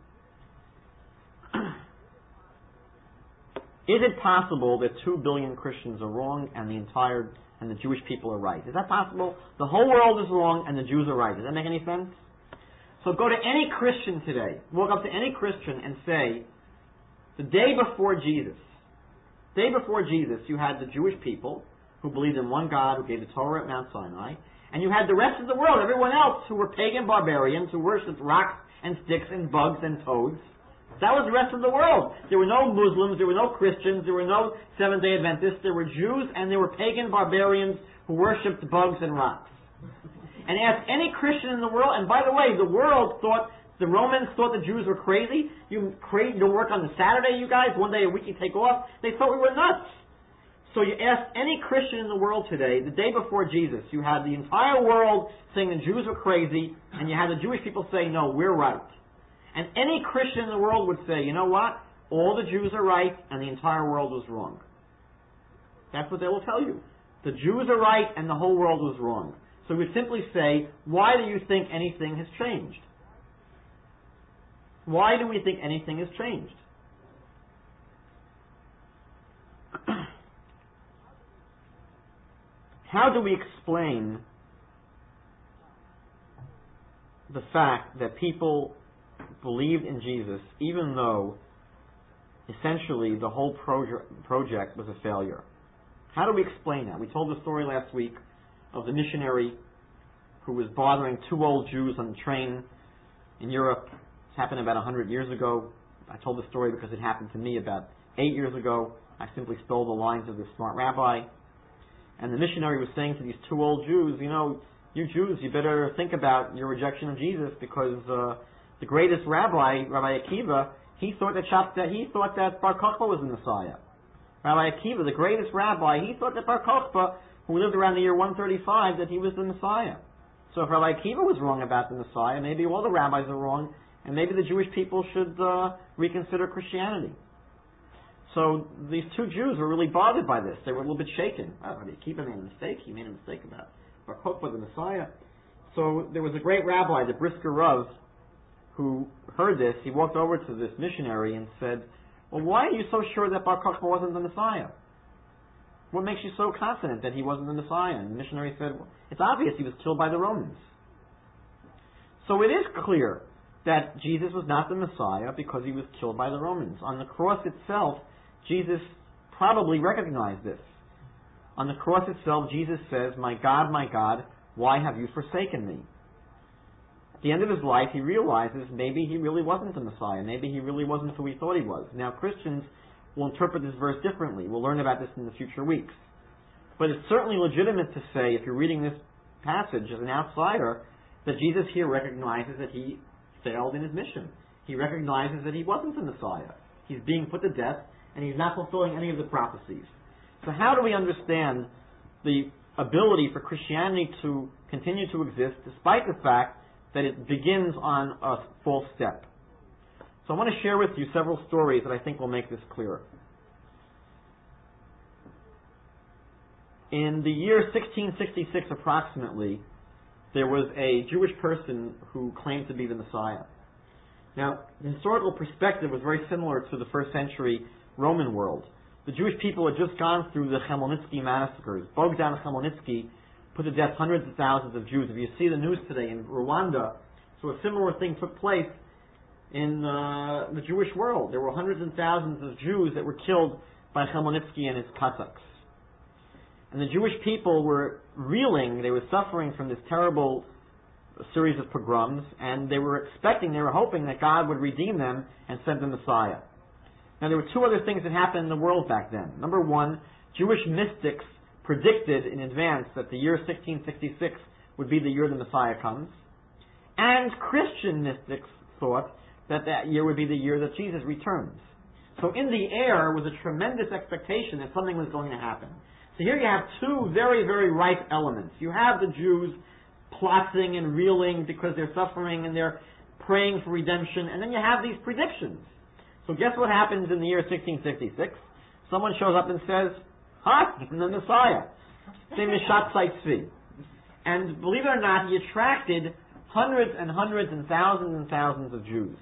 Is it possible that 2 billion Christians are wrong and the Jewish people are right? Is that possible? The whole world is wrong and the Jews are right. Does that make any sense? So go to any Christian today, walk up to any Christian and say, the day before Jesus, you had the Jewish people who believed in one God who gave the Torah at Mount Sinai, and you had the rest of the world, everyone else who were pagan barbarians who worshipped rocks and sticks and bugs and toads. That was the rest of the world. There were no Muslims, there were no Christians, there were no Seventh-day Adventists, there were Jews and there were pagan barbarians who worshipped bugs and rocks. And ask any Christian in the world, and by the way, the Romans thought the Jews were crazy. You work on the Saturday, you guys, one day a week you take off. They thought we were nuts. So you ask any Christian in the world today, the day before Jesus, you had the entire world saying the Jews were crazy, and you had the Jewish people saying, no, we're right. And any Christian in the world would say, you know what? All the Jews are right, and the entire world was wrong. That's what they will tell you. The Jews are right and the whole world was wrong. So we simply say, why do you think anything has changed? Why do we think anything has changed? How do we explain the fact that people believed in Jesus even though essentially the whole project was a failure? How do we explain that? We told the story last week of the missionary who was bothering two old Jews on the train in Europe. It happened about 100 years ago. I told the story because it happened to me about 8 years ago. I simply stole the lines of this smart rabbi. And the missionary was saying to these two old Jews, you Jews, you better think about your rejection of Jesus, because the greatest rabbi, Rabbi Akiva, he thought that Bar Kokhba was the Messiah. Rabbi Akiva, the greatest rabbi, he thought that Bar Kokhba, who lived around the year 135, that he was the Messiah. So if Rabbi Akiva was wrong about the Messiah, maybe all the rabbis are wrong, and maybe the Jewish people should reconsider Christianity. So these two Jews were really bothered by this. They were a little bit shaken. Rabbi Akiva made a mistake. He made a mistake about Bar Kokhba, the Messiah. So there was a great rabbi, the Brisker Rav, who heard this. He walked over to this missionary and said, well, why are you so sure that Bar Kokhba wasn't the Messiah? What makes you so confident that he wasn't the Messiah? And the missionary said, well, it's obvious, he was killed by the Romans. So it is clear that Jesus was not the Messiah because he was killed by the Romans. On the cross itself, Jesus probably recognized this. On the cross itself, Jesus says, my God, why have you forsaken me? At the end of his life, he realizes maybe he really wasn't the Messiah. Maybe he really wasn't who he thought he was. Now, Christians will interpret this verse differently. We'll learn about this in the future weeks. But it's certainly legitimate to say, if you're reading this passage as an outsider, that Jesus here recognizes that he failed in his mission. He recognizes that he wasn't the Messiah. He's being put to death, and he's not fulfilling any of the prophecies. So how do we understand the ability for Christianity to continue to exist despite the fact that it begins on a false step? So I want to share with you several stories that I think will make this clearer. In the year 1666 approximately, there was a Jewish person who claimed to be the Messiah. Now, the historical perspective was very similar to the first century Roman world. The Jewish people had just gone through the Chmielnicki massacres. Bogdan Chmielnicki put to death hundreds of thousands of Jews. If you see the news today in Rwanda, so a similar thing took place in the Jewish world. There were hundreds and thousands of Jews that were killed by Chmielnicki and his Cossacks. And the Jewish people were reeling, they were suffering from this terrible series of pogroms, and they were hoping that God would redeem them and send the Messiah. Now there were two other things that happened in the world back then. Number one, Jewish mystics predicted in advance that the year 1666 would be the year the Messiah comes, and Christian mystics thought that that year would be the year that Jesus returns. So in the air was a tremendous expectation that something was going to happen. So here you have two very, very ripe elements. You have the Jews plotting and reeling because they're suffering and they're praying for redemption, and then you have these predictions. So guess what happens in the year 1666? Someone shows up and says, I'm the Messiah. And believe it or not, he attracted hundreds and hundreds and thousands of Jews.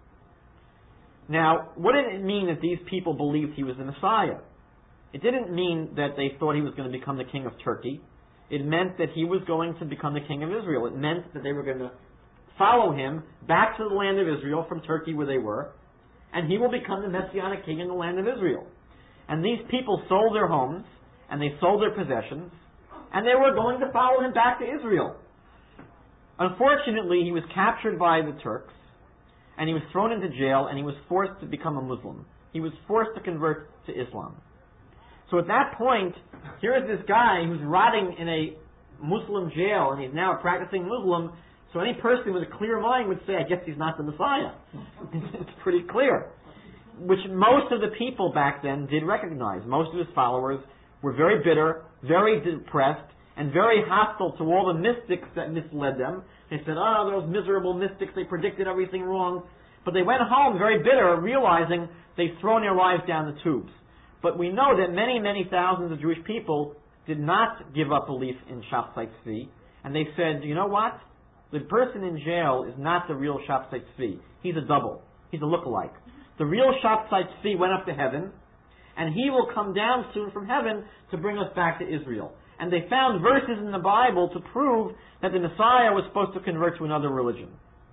Now, what did it mean that these people believed he was the Messiah? It didn't mean that they thought he was going to become the king of Turkey. It meant that he was going to become the king of Israel. It meant that they were going to follow him back to the land of Israel from Turkey where they were, and he will become the Messianic king in the land of Israel. And these people sold their homes, and they sold their possessions, and they were going to follow him back to Israel. Unfortunately, he was captured by the Turks, and he was thrown into jail, and he was forced to become a Muslim. He was forced to convert to Islam. So at that point, here is this guy who's rotting in a Muslim jail, and he's now a practicing Muslim. So any person with a clear mind would say, I guess he's not the Messiah. It's pretty clear. Which most of the people back then did recognize. Most of his followers were very bitter, very depressed, and very hostile to all the mystics that misled them. They said, those miserable mystics, they predicted everything wrong. But they went home very bitter, realizing they'd thrown their lives down the tubes. But we know that many, many thousands of Jewish people did not give up belief in Shabtai Tzvi, and they said, you know what? The person in jail is not the real Shabtai Tzvi. He's a double. He's a lookalike. The real Shabtai Tzvi went up to heaven, and he will come down soon from heaven to bring us back to Israel. And they found verses in the Bible to prove that the Messiah was supposed to convert to another religion.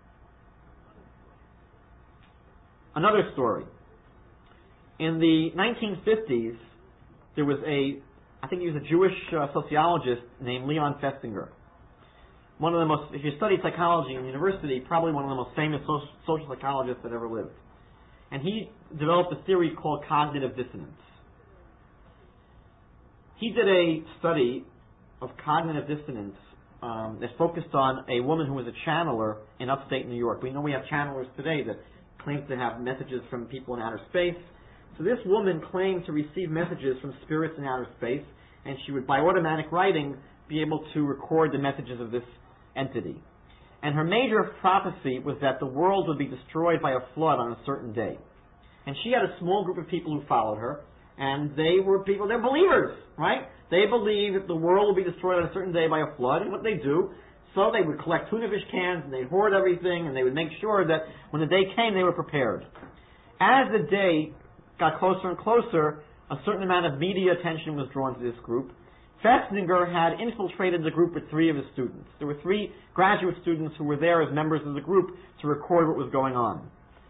Another story. In the 1950s, there was I think he was a Jewish sociologist named Leon Festinger. One of the most, if you studied psychology in university, probably one of the most famous social psychologists that ever lived. And he developed a theory called cognitive dissonance. He did a study of cognitive dissonance that focused on a woman who was a channeler in upstate New York. We know we have channelers today that claim to have messages from people in outer space. So this woman claimed to receive messages from spirits in outer space, and she would, by automatic writing, be able to record the messages of this entity. And her major prophecy was that the world would be destroyed by a flood on a certain day. And she had a small group of people who followed her, and they were people, they're believers, right? They believe that the world will be destroyed on a certain day by a flood, and what they do, so they would collect tuna fish cans, and they'd hoard everything, and they would make sure that when the day came, they were prepared. As the day got closer and closer, a certain amount of media attention was drawn to this group. Festinger had infiltrated the group with 3 of his students. There were 3 graduate students who were there as members of the group to record what was going on.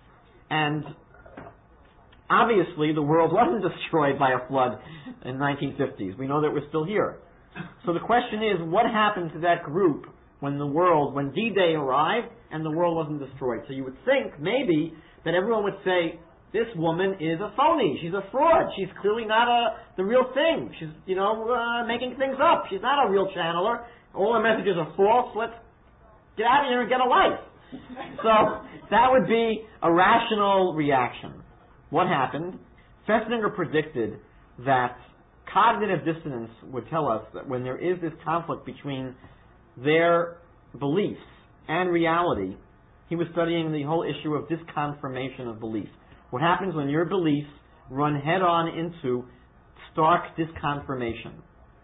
And obviously, the world wasn't destroyed by a flood in the 1950s. We know that we're still here. So the question is, what happened to that group when D-Day arrived and the world wasn't destroyed? So you would think, maybe, that everyone would say, this woman is a phony. She's a fraud. She's clearly not the real thing. She's, making things up. She's not a real channeler. All her messages are false. Let's get out of here and get a life. So that would be a rational reaction. What happened? Festinger predicted that cognitive dissonance would tell us that when there is this conflict between their beliefs and reality, he was studying the whole issue of disconfirmation of belief. What happens when your beliefs run head-on into stark disconfirmation?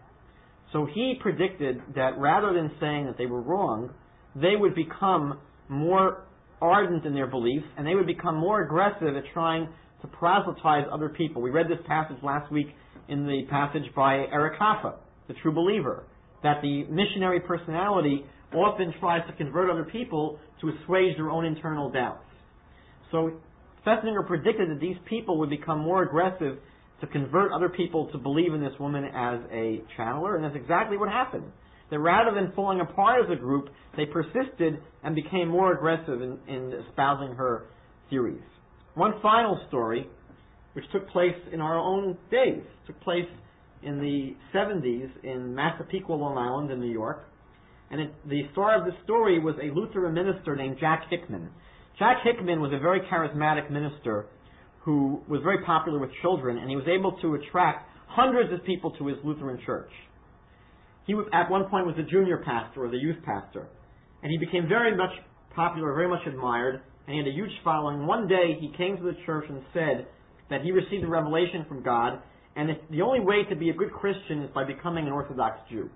So he predicted that rather than saying that they were wrong, they would become more ardent in their beliefs, and they would become more aggressive at trying to proselytize other people. We read this passage last week in the passage by Eric Hoffa, the true believer, that the missionary personality often tries to convert other people to assuage their own internal doubts. So Festinger predicted that these people would become more aggressive to convert other people to believe in this woman as a channeler, and that's exactly what happened. That rather than falling apart as a group, they persisted and became more aggressive in espousing her theories. One final story, which took place in our own days, took place in the 70s in Massapequa, Long Island in New York. And the star of the story was a Lutheran minister named Jack Hickman. Jack Hickman was a very charismatic minister who was very popular with children, and he was able to attract hundreds of people to his Lutheran church. He at one point was the junior pastor or the youth pastor, and he became very much popular, very much admired, and he had a huge following. One day he came to the church and said that he received a revelation from God, and the only way to be a good Christian is by becoming an Orthodox Jew.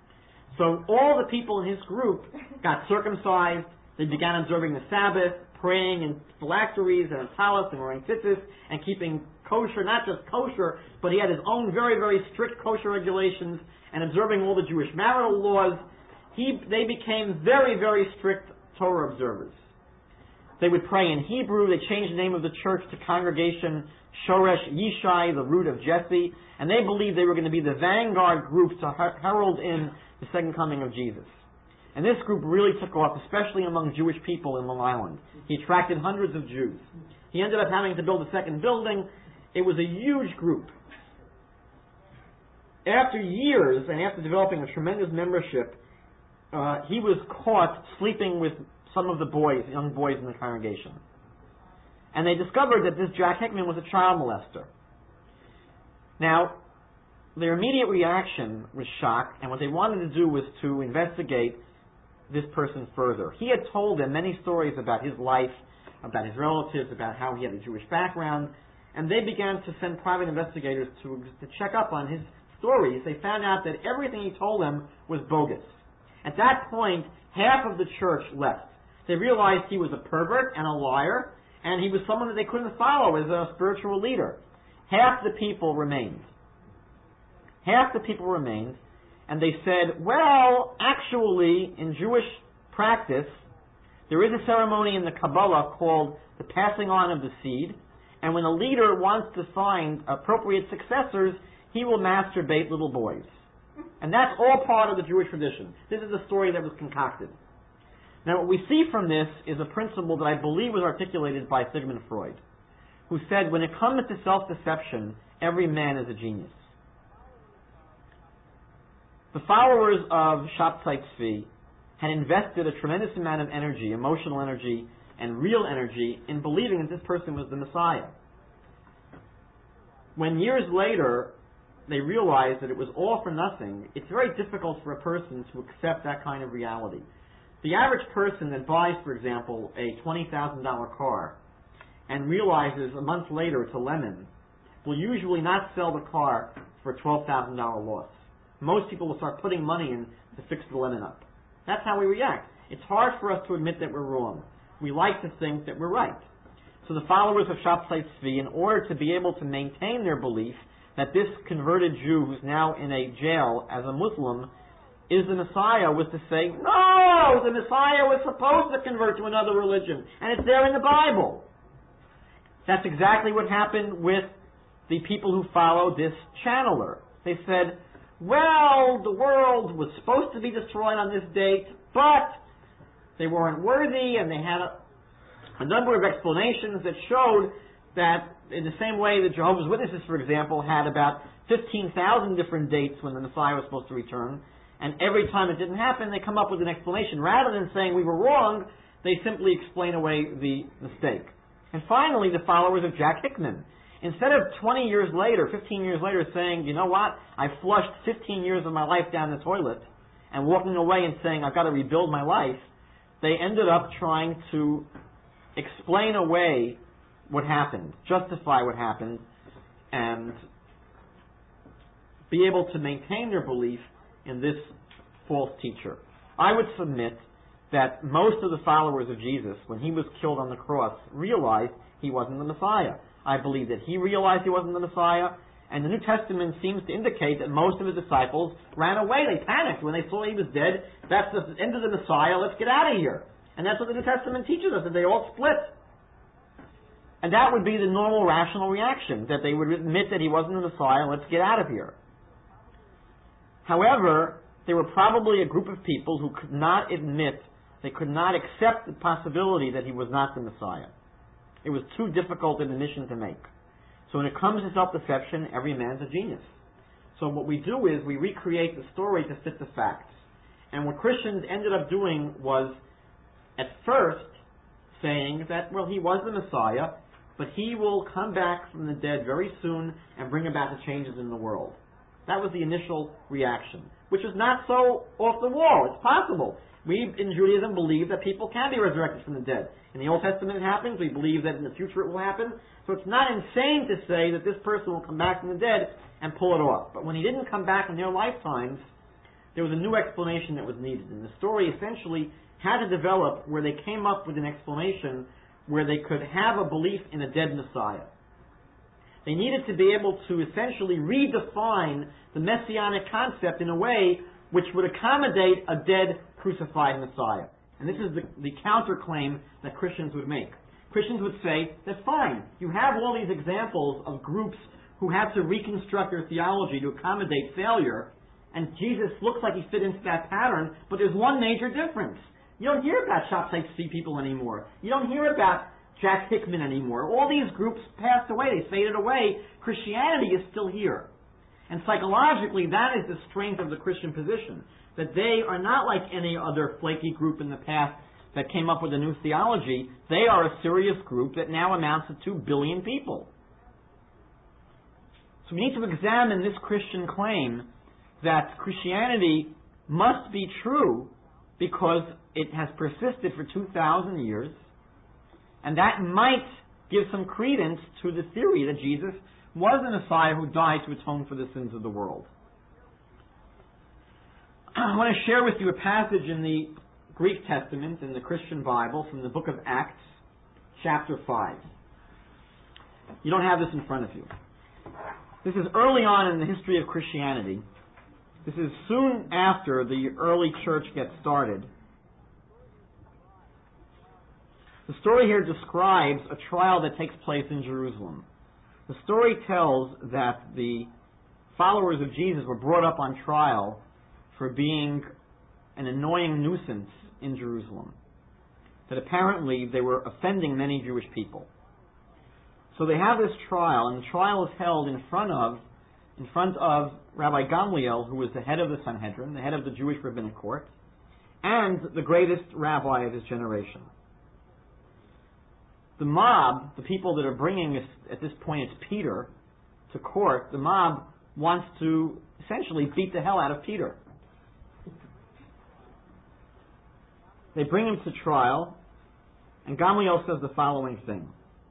So all the people in his group got circumcised, they began observing the Sabbath, praying in phylacteries and in talis and wearing tzitzis and keeping kosher, not just kosher, but he had his own very, very strict kosher regulations and observing all the Jewish marital laws. They became very, very strict Torah observers. They would pray in Hebrew. They changed the name of the church to Congregation Shoresh Yishai, the root of Jesse, and they believed they were going to be the vanguard group to herald in the second coming of Jesus. And this group really took off, especially among Jewish people in Long Island. He attracted hundreds of Jews. He ended up having to build a second building. It was a huge group. After years, and after developing a tremendous membership, he was caught sleeping with some of the young boys in the congregation. And they discovered that this Jack Hickman was a child molester. Now, their immediate reaction was shock, and what they wanted to do was to investigate this person further. He had told them many stories about his life, about his relatives, about how he had a Jewish background, and they began to send private investigators to check up on his stories. They found out that everything he told them was bogus. At that point, half of the church left. They realized he was a pervert and a liar, and he was someone that they couldn't follow as a spiritual leader. Half the people remained. And they said, well, actually, in Jewish practice, there is a ceremony in the Kabbalah called the passing on of the seed, and when a leader wants to find appropriate successors, he will masturbate little boys. And that's all part of the Jewish tradition. This is a story that was concocted. Now, what we see from this is a principle that I believe was articulated by Sigmund Freud, who said, when it comes to self-deception, every man is a genius. The followers of Shabtai Tzvi had invested a tremendous amount of energy, emotional energy, and real energy in believing that this person was the Messiah. When years later they realized that it was all for nothing, it's very difficult for a person to accept that kind of reality. The average person that buys, for example, a $20,000 car and realizes a month later it's a lemon will usually not sell the car for a $12,000 loss. Most people will start putting money in to fix the lemon up. That's how we react. It's hard for us to admit that we're wrong. We like to think that we're right. So the followers of Shabtai Tzvi, in order to be able to maintain their belief that this converted Jew who's now in a jail as a Muslim is the Messiah, was to say, no, the Messiah was supposed to convert to another religion, and it's there in the Bible. That's exactly what happened with the people who followed this channeler. They said, well, the world was supposed to be destroyed on this date, but they weren't worthy, and they had a number of explanations that showed that in the same way that Jehovah's Witnesses, for example, had about 15,000 different dates when the Messiah was supposed to return, and every time it didn't happen, they come up with an explanation. Rather than saying we were wrong, they simply explain away the mistake. And finally, the followers of Jack Hickman. Instead of 20 years later, 15 years later, saying, you know what, I flushed 15 years of my life down the toilet, and walking away and saying, I've got to rebuild my life, they ended up trying to explain away what happened, justify what happened, and be able to maintain their belief in this false teacher. I would submit that most of the followers of Jesus, when he was killed on the cross, realized he wasn't the Messiah. I believe that he realized he wasn't the Messiah, and the New Testament seems to indicate that most of his disciples ran away. They panicked when they saw he was dead. That's the end of the Messiah. Let's get out of here. And that's what the New Testament teaches us, that they all split. And that would be the normal rational reaction, that they would admit that he wasn't the Messiah, let's get out of here. However, there were probably a group of people who could not admit, they could not accept the possibility that he was not the Messiah. It was too difficult an admission to make. So when it comes to self-deception, every man's a genius. So what we do is we recreate the story to fit the facts. And what Christians ended up doing was, at first, saying that, well, he was the Messiah, but he will come back from the dead very soon and bring about the changes in the world. That was the initial reaction, which is not so off the wall. It's possible. We, in Judaism, believe that people can be resurrected from the dead. In the Old Testament it happens. We believe that in the future it will happen. So it's not insane to say that this person will come back from the dead and pull it off. But when he didn't come back in their lifetimes, there was a new explanation that was needed. And the story essentially had to develop where they came up with an explanation where they could have a belief in a dead Messiah. They needed to be able to essentially redefine the messianic concept in a way which would accommodate a dead, crucified Messiah. And this is the counterclaim that Christians would make. Christians would say, that's fine. You have all these examples of groups who have to reconstruct their theology to accommodate failure, and Jesus looks like he fit into that pattern, but there's one major difference. You don't hear about Shabtai Tzvi people anymore. You don't hear about Jack Hickman anymore. All these groups passed away. They faded away. Christianity is still here. And psychologically, that is the strength of the Christian position, that they are not like any other flaky group in the past that came up with a new theology. They are a serious group that now amounts to 2 billion people. So we need to examine this Christian claim that Christianity must be true because it has persisted for 2,000 years, and that might give some credence to the theory that Jesus was the Messiah who died to atone for the sins of the world. I want to share with you a passage in the Greek Testament, in the Christian Bible, from the book of Acts, chapter 5. You don't have this in front of you. This is early on in the history of Christianity. This is soon after the early church gets started. The story here describes a trial that takes place in Jerusalem. The story tells that the followers of Jesus were brought up on trial for being an annoying nuisance in Jerusalem. That apparently they were offending many Jewish people. So they have this trial, and the trial is held in front of Rabbi Gamliel, who was the head of the Sanhedrin, the head of the Jewish rabbinic court, and the greatest rabbi of his generation. The mob, the people that are bringing, at this point it's Peter, to court, the mob wants to essentially beat the hell out of Peter. They bring him to trial, and Gamliel says the following thing.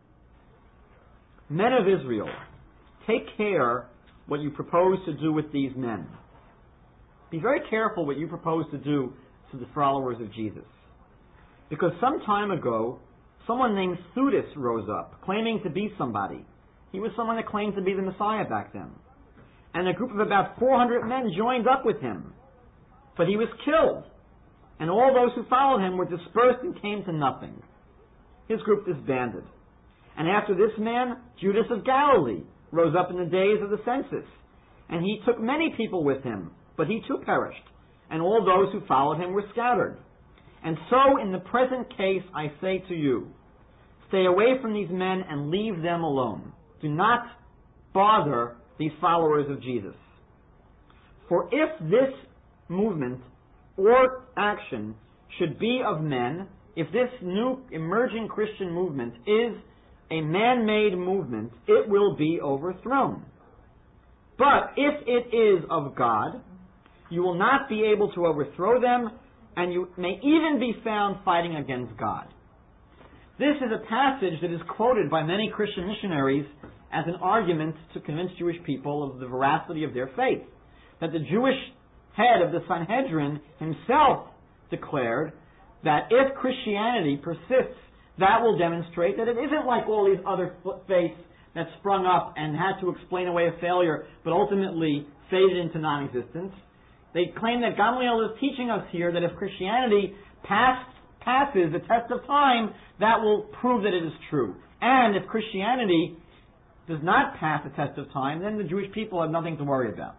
Men of Israel, take care what you propose to do with these men. Be very careful what you propose to do to the followers of Jesus. Because some time ago, someone named Theudas rose up, claiming to be somebody. He was someone that claimed to be the Messiah back then. And a group of about 400 men joined up with him. But he was killed. And all those who followed him were dispersed and came to nothing. His group disbanded. And after this man, Judas of Galilee rose up in the days of the census. And he took many people with him, but he too perished. And all those who followed him were scattered. And so, in the present case, I say to you, stay away from these men and leave them alone. Do not bother these followers of Jesus. For if this movement or action should be of men, if this new emerging Christian movement is a man-made movement, it will be overthrown. But if it is of God, you will not be able to overthrow them, and you may even be found fighting against God. This is a passage that is quoted by many Christian missionaries as an argument to convince Jewish people of the veracity of their faith. That the Jewish head of the Sanhedrin himself declared that if Christianity persists, that will demonstrate that it isn't like all these other faiths that sprung up and had to explain away a failure, but ultimately faded into non-existence. They claim that Gamliel is teaching us here that if Christianity passes the test of time, that will prove that it is true. And if Christianity does not pass the test of time, then the Jewish people have nothing to worry about.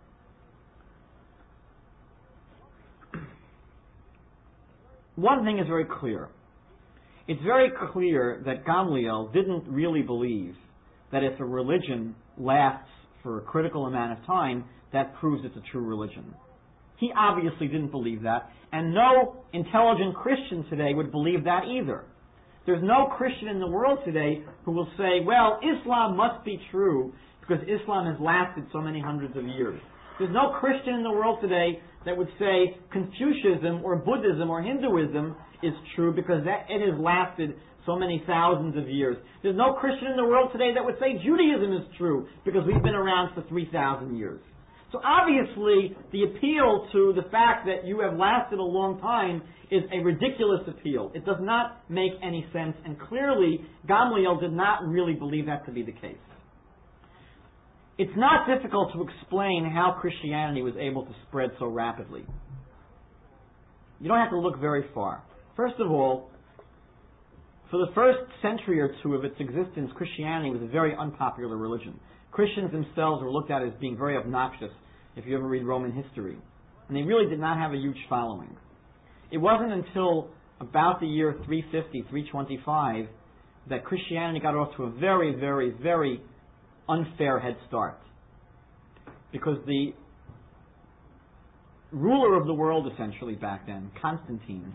One thing is very clear. It's very clear that Gamliel didn't really believe that if a religion lasts for a critical amount of time, that proves it's a true religion. He obviously didn't believe that, and no intelligent Christian today would believe that either. There's no Christian in the world today who will say, well, Islam must be true because Islam has lasted so many hundreds of years. There's no Christian in the world today that would say Confucianism or Buddhism or Hinduism is true because it has lasted so many thousands of years. There's no Christian in the world today that would say Judaism is true because we've been around for 3,000 years. So obviously, the appeal to the fact that you have lasted a long time is a ridiculous appeal. It does not make any sense, and clearly, Gamliel did not really believe that to be the case. It's not difficult to explain how Christianity was able to spread so rapidly. You don't have to look very far. First of all, for the first century or two of its existence, Christianity was a very unpopular religion. Christians themselves were looked at as being very obnoxious, if you ever read Roman history. And they really did not have a huge following. It wasn't until about the year 350, 325, that Christianity got off to a very, very, very unfair head start. Because the ruler of the world, essentially, back then, Constantine,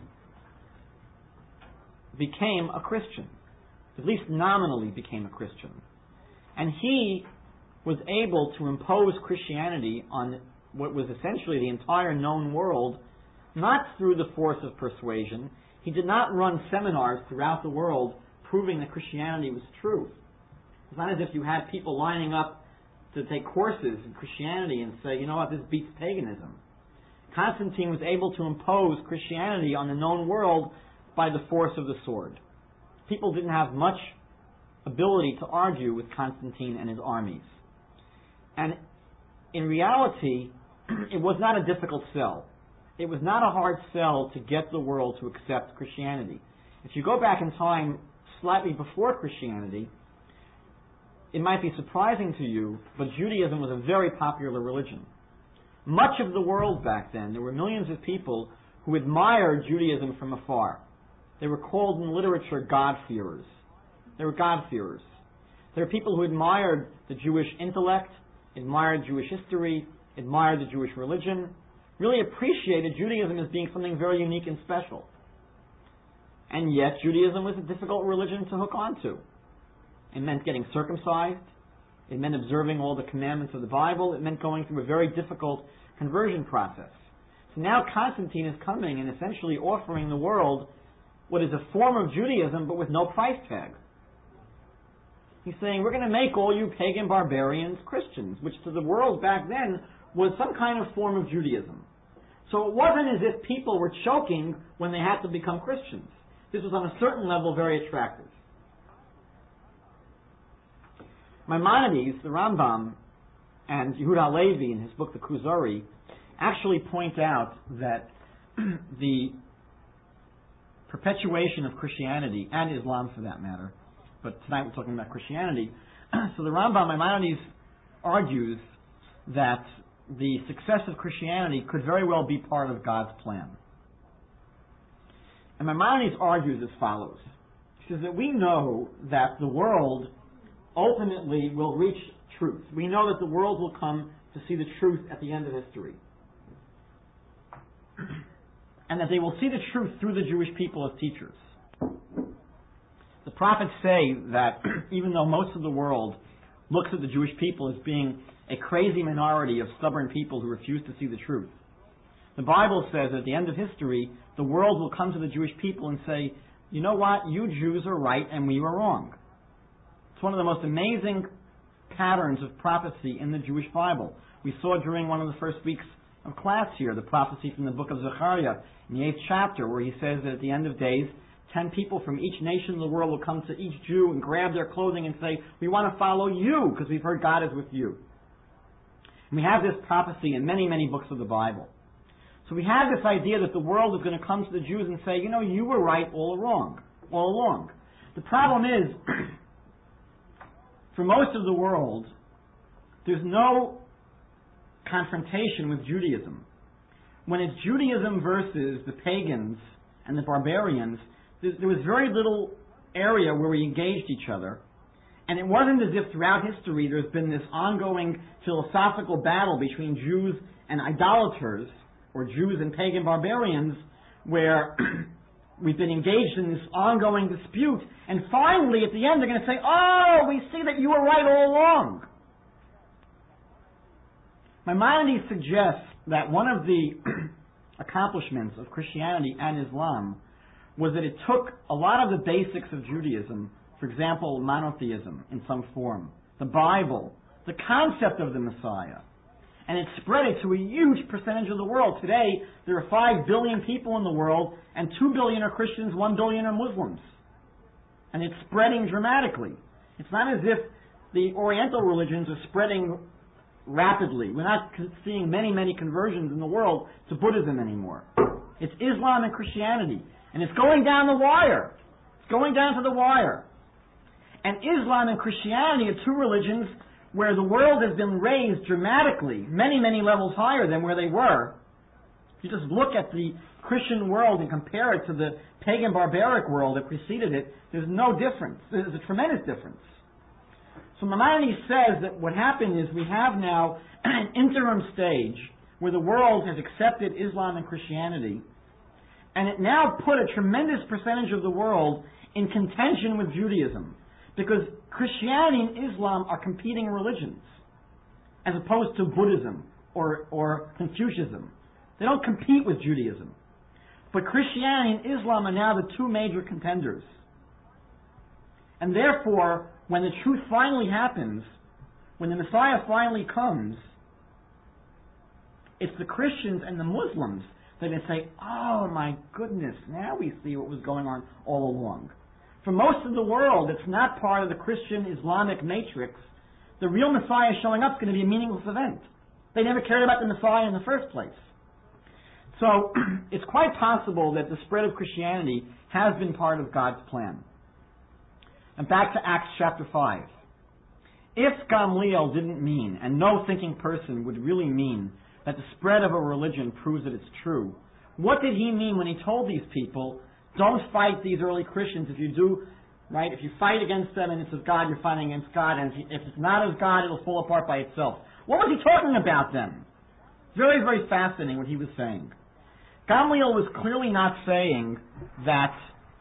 became a Christian. At least nominally became a Christian. And he was able to impose Christianity on what was essentially the entire known world, not through the force of persuasion. He did not run seminars throughout the world proving that Christianity was true. It's not as if you had people lining up to take courses in Christianity and say, you know what, this beats paganism. Constantine was able to impose Christianity on the known world by the force of the sword. People didn't have much ability to argue with Constantine and his armies. And in reality, it was not a difficult sell. It was not a hard sell to get the world to accept Christianity. If you go back in time slightly before Christianity, it might be surprising to you, but Judaism was a very popular religion. Much of the world back then, there were millions of people who admired Judaism from afar. They were called in literature God-fearers. They were God-fearers. There were people who admired the Jewish intellect, admired Jewish history, admired the Jewish religion, really appreciated Judaism as being something very unique and special. And yet, Judaism was a difficult religion to hook onto. It meant getting circumcised. It meant observing all the commandments of the Bible. It meant going through a very difficult conversion process. So now Constantine is coming and essentially offering the world what is a form of Judaism but with no price tag. He's saying, we're going to make all you pagan barbarians Christians, which to the world back then was some kind of form of Judaism. So it wasn't as if people were choking when they had to become Christians. This was on a certain level very attractive. Maimonides, the Rambam, and Yehuda Halevi in his book The Kuzari actually point out that the perpetuation of Christianity, and Islam for that matter, but tonight we're talking about Christianity. So the Rambam, Maimonides, argues that the success of Christianity could very well be part of God's plan. And Maimonides argues as follows. He says that we know that the world ultimately will reach truth. We know that the world will come to see the truth at the end of history. And that they will see the truth through the Jewish people as teachers. The prophets say that even though most of the world looks at the Jewish people as being a crazy minority of stubborn people who refuse to see the truth, the Bible says that at the end of history, the world will come to the Jewish people and say, you know what, you Jews are right and we were wrong. It's one of the most amazing patterns of prophecy in the Jewish Bible. We saw during one of the first weeks of class here, the prophecy from the book of Zechariah in the 8th chapter, where he says that at the end of days, 10 people from each nation in the world will come to each Jew and grab their clothing and say, we want to follow you because we've heard God is with you. And we have this prophecy in many, many books of the Bible. So we have this idea that the world is going to come to the Jews and say, you know, you were right all along. The problem is, for most of the world, there's no confrontation with Judaism. When it's Judaism versus the pagans and the barbarians, there was very little area where we engaged each other. And it wasn't as if throughout history there's been this ongoing philosophical battle between Jews and idolaters, or Jews and pagan barbarians, where we've been engaged in this ongoing dispute, and finally at the end they're going to say, oh, we see that you were right all along. Maimonides suggests that one of the accomplishments of Christianity and Islam was that it took a lot of the basics of Judaism, for example, monotheism in some form, the Bible, the concept of the Messiah, and it spread it to a huge percentage of the world. Today, there are 5 billion people in the world, and 2 billion are Christians, 1 billion are Muslims. And it's spreading dramatically. It's not as if the Oriental religions are spreading rapidly. We're not seeing many, many conversions in the world to Buddhism anymore. It's Islam and Christianity. And it's going down the wire. It's going down to the wire. And Islam and Christianity are two religions where the world has been raised dramatically, many, many levels higher than where they were. If you just look at the Christian world and compare it to the pagan barbaric world that preceded it, there's no difference. There's a tremendous difference. So Maimonides says that what happened is we have now an interim stage where the world has accepted Islam and Christianity, and it now put a tremendous percentage of the world in contention with Judaism, because Christianity and Islam are competing religions, as opposed to Buddhism or Confucianism. They don't compete with Judaism. But Christianity and Islam are now the two major contenders. And therefore, when the truth finally happens, when the Messiah finally comes, it's the Christians and the Muslims that can say, oh my goodness, now we see what was going on all along. For most of the world, it's not part of the Christian Islamic matrix. The real Messiah showing up is going to be a meaningless event. They never cared about the Messiah in the first place. So, it's quite possible that the spread of Christianity has been part of God's plan. And back to Acts chapter 5. If Gamliel didn't mean, and no thinking person would really mean, that the spread of a religion proves that it's true, what did he mean when he told these people, don't fight these early Christians? If you do, right, if you fight against them and it's of God, you're fighting against God, and if it's not of God, it'll fall apart by itself. What was he talking about then? Very, very fascinating what he was saying. Gamliel was clearly not saying that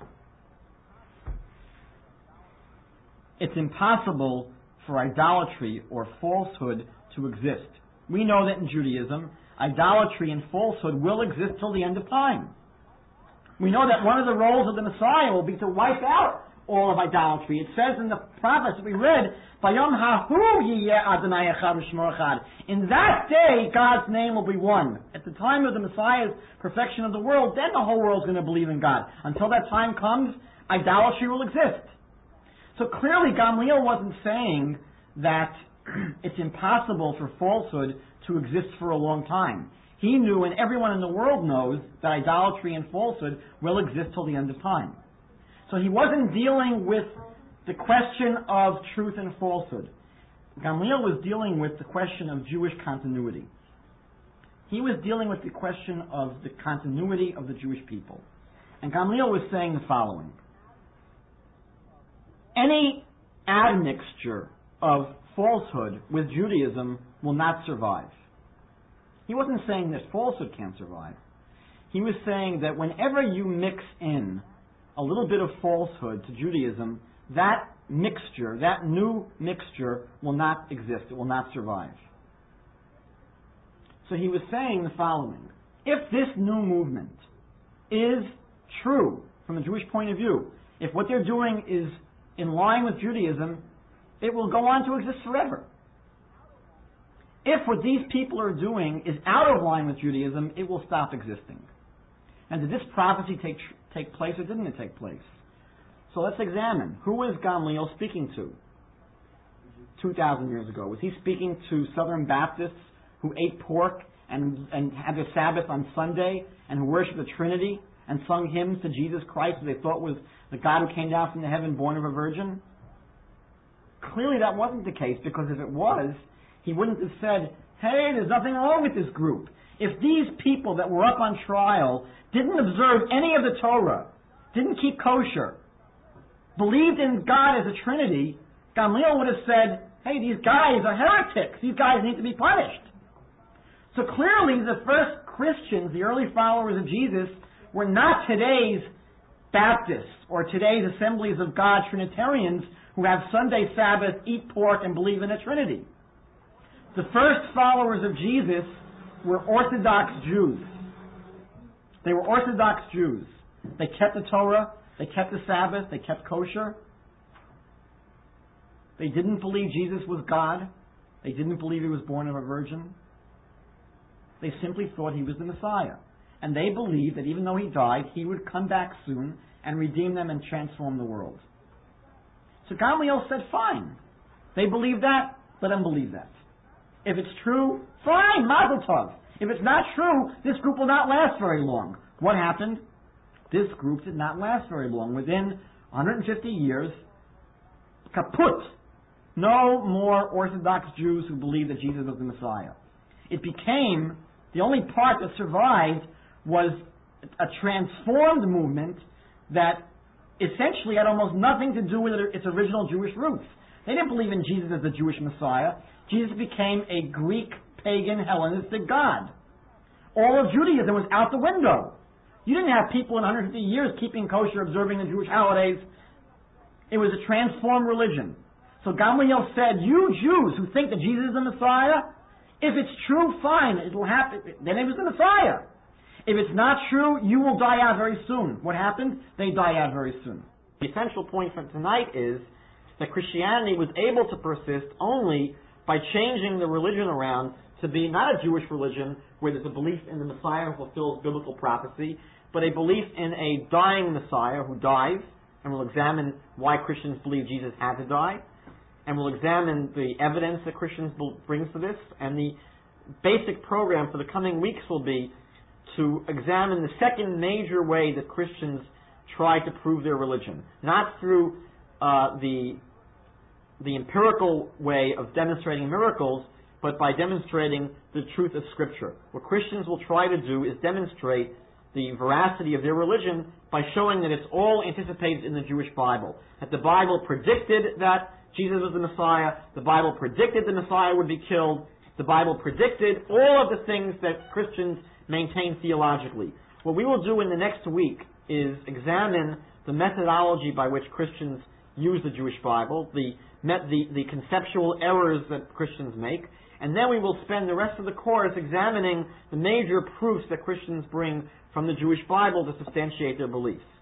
it's impossible for idolatry or falsehood to exist. We know that in Judaism, idolatry and falsehood will exist till the end of time. We know that one of the roles of the Messiah will be to wipe out all of idolatry. It says in the prophets we read, Bayom hahu yiyeh Adonai echad v'shmo echad. In that day, God's name will be one. At the time of the Messiah's perfection of the world, then the whole world's going to believe in God. Until that time comes, idolatry will exist. So clearly Gamliel wasn't saying that it's impossible for falsehood to exist for a long time. He knew, and everyone in the world knows, that idolatry and falsehood will exist till the end of time. So he wasn't dealing with the question of truth and falsehood. Gamliel was dealing with the question of Jewish continuity. He was dealing with the question of the continuity of the Jewish people. And Gamliel was saying the following. Any admixture of falsehood with Judaism will not survive. He wasn't saying that falsehood can't survive. He was saying that whenever you mix in a little bit of falsehood to Judaism, that mixture, that new mixture, will not exist. It will not survive. So he was saying the following. If this new movement is true from a Jewish point of view, if what they're doing is in line with Judaism, it will go on to exist forever. If what these people are doing is out of line with Judaism, it will stop existing. And did this prophecy take place or didn't it take place? So let's examine. Who was Gamliel speaking to 2,000 years ago? Was he speaking to Southern Baptists who ate pork and had their Sabbath on Sunday and who worshipped the Trinity and sung hymns to Jesus Christ who they thought was the God who came down from the heaven born of a virgin? Clearly that wasn't the case, because if it was, he wouldn't have said, hey, there's nothing wrong with this group. If these people that were up on trial didn't observe any of the Torah, didn't keep kosher, believed in God as a Trinity, Gamliel would have said, hey, these guys are heretics. These guys need to be punished. So clearly the first Christians, the early followers of Jesus, were not today's Baptists or today's Assemblies of God Trinitarians who have Sunday Sabbath, eat pork, and believe in a Trinity. The first followers of Jesus were Orthodox Jews. They were Orthodox Jews. They kept the Torah, they kept the Sabbath, they kept kosher. They didn't believe Jesus was God. They didn't believe he was born of a virgin. They simply thought he was the Messiah. And they believed that even though he died, he would come back soon and redeem them and transform the world. So Gamliel said, fine. They believe that, let them believe that. If it's true, fine, mazel tov. If it's not true, this group will not last very long. What happened? This group did not last very long. Within 150 years, kaput. No more Orthodox Jews who believed that Jesus was the Messiah. It became, the only part that survived was a transformed movement that essentially had almost nothing to do with its original Jewish roots. They didn't believe in Jesus as the Jewish Messiah. Jesus became a Greek, pagan, Hellenistic god. All of Judaism was out the window. You didn't have people in 150 years keeping kosher, observing the Jewish holidays. It was a transformed religion. So Gamliel said, you Jews who think that Jesus is the Messiah, if it's true, fine, it will happen. Then he was the Messiah. If it's not true, you will die out very soon. What happened? They die out very soon. The essential point from tonight is that Christianity was able to persist only by changing the religion around to be not a Jewish religion where there's a belief in the Messiah who fulfills biblical prophecy, but a belief in a dying Messiah who dies, and we'll examine why Christians believe Jesus had to die, and we'll examine the evidence that Christians brings to this, and the basic program for the coming weeks will be to examine the second major way that Christians try to prove their religion, not through the empirical way of demonstrating miracles, but by demonstrating the truth of Scripture. What Christians will try to do is demonstrate the veracity of their religion by showing that it's all anticipated in the Jewish Bible. That the Bible predicted that Jesus was the Messiah, the Bible predicted the Messiah would be killed, the Bible predicted all of the things that Christians maintain theologically. What we will do in the next week is examine the methodology by which Christians use the Jewish Bible, the conceptual errors that Christians make, and then we will spend the rest of the course examining the major proofs that Christians bring from the Jewish Bible to substantiate their beliefs.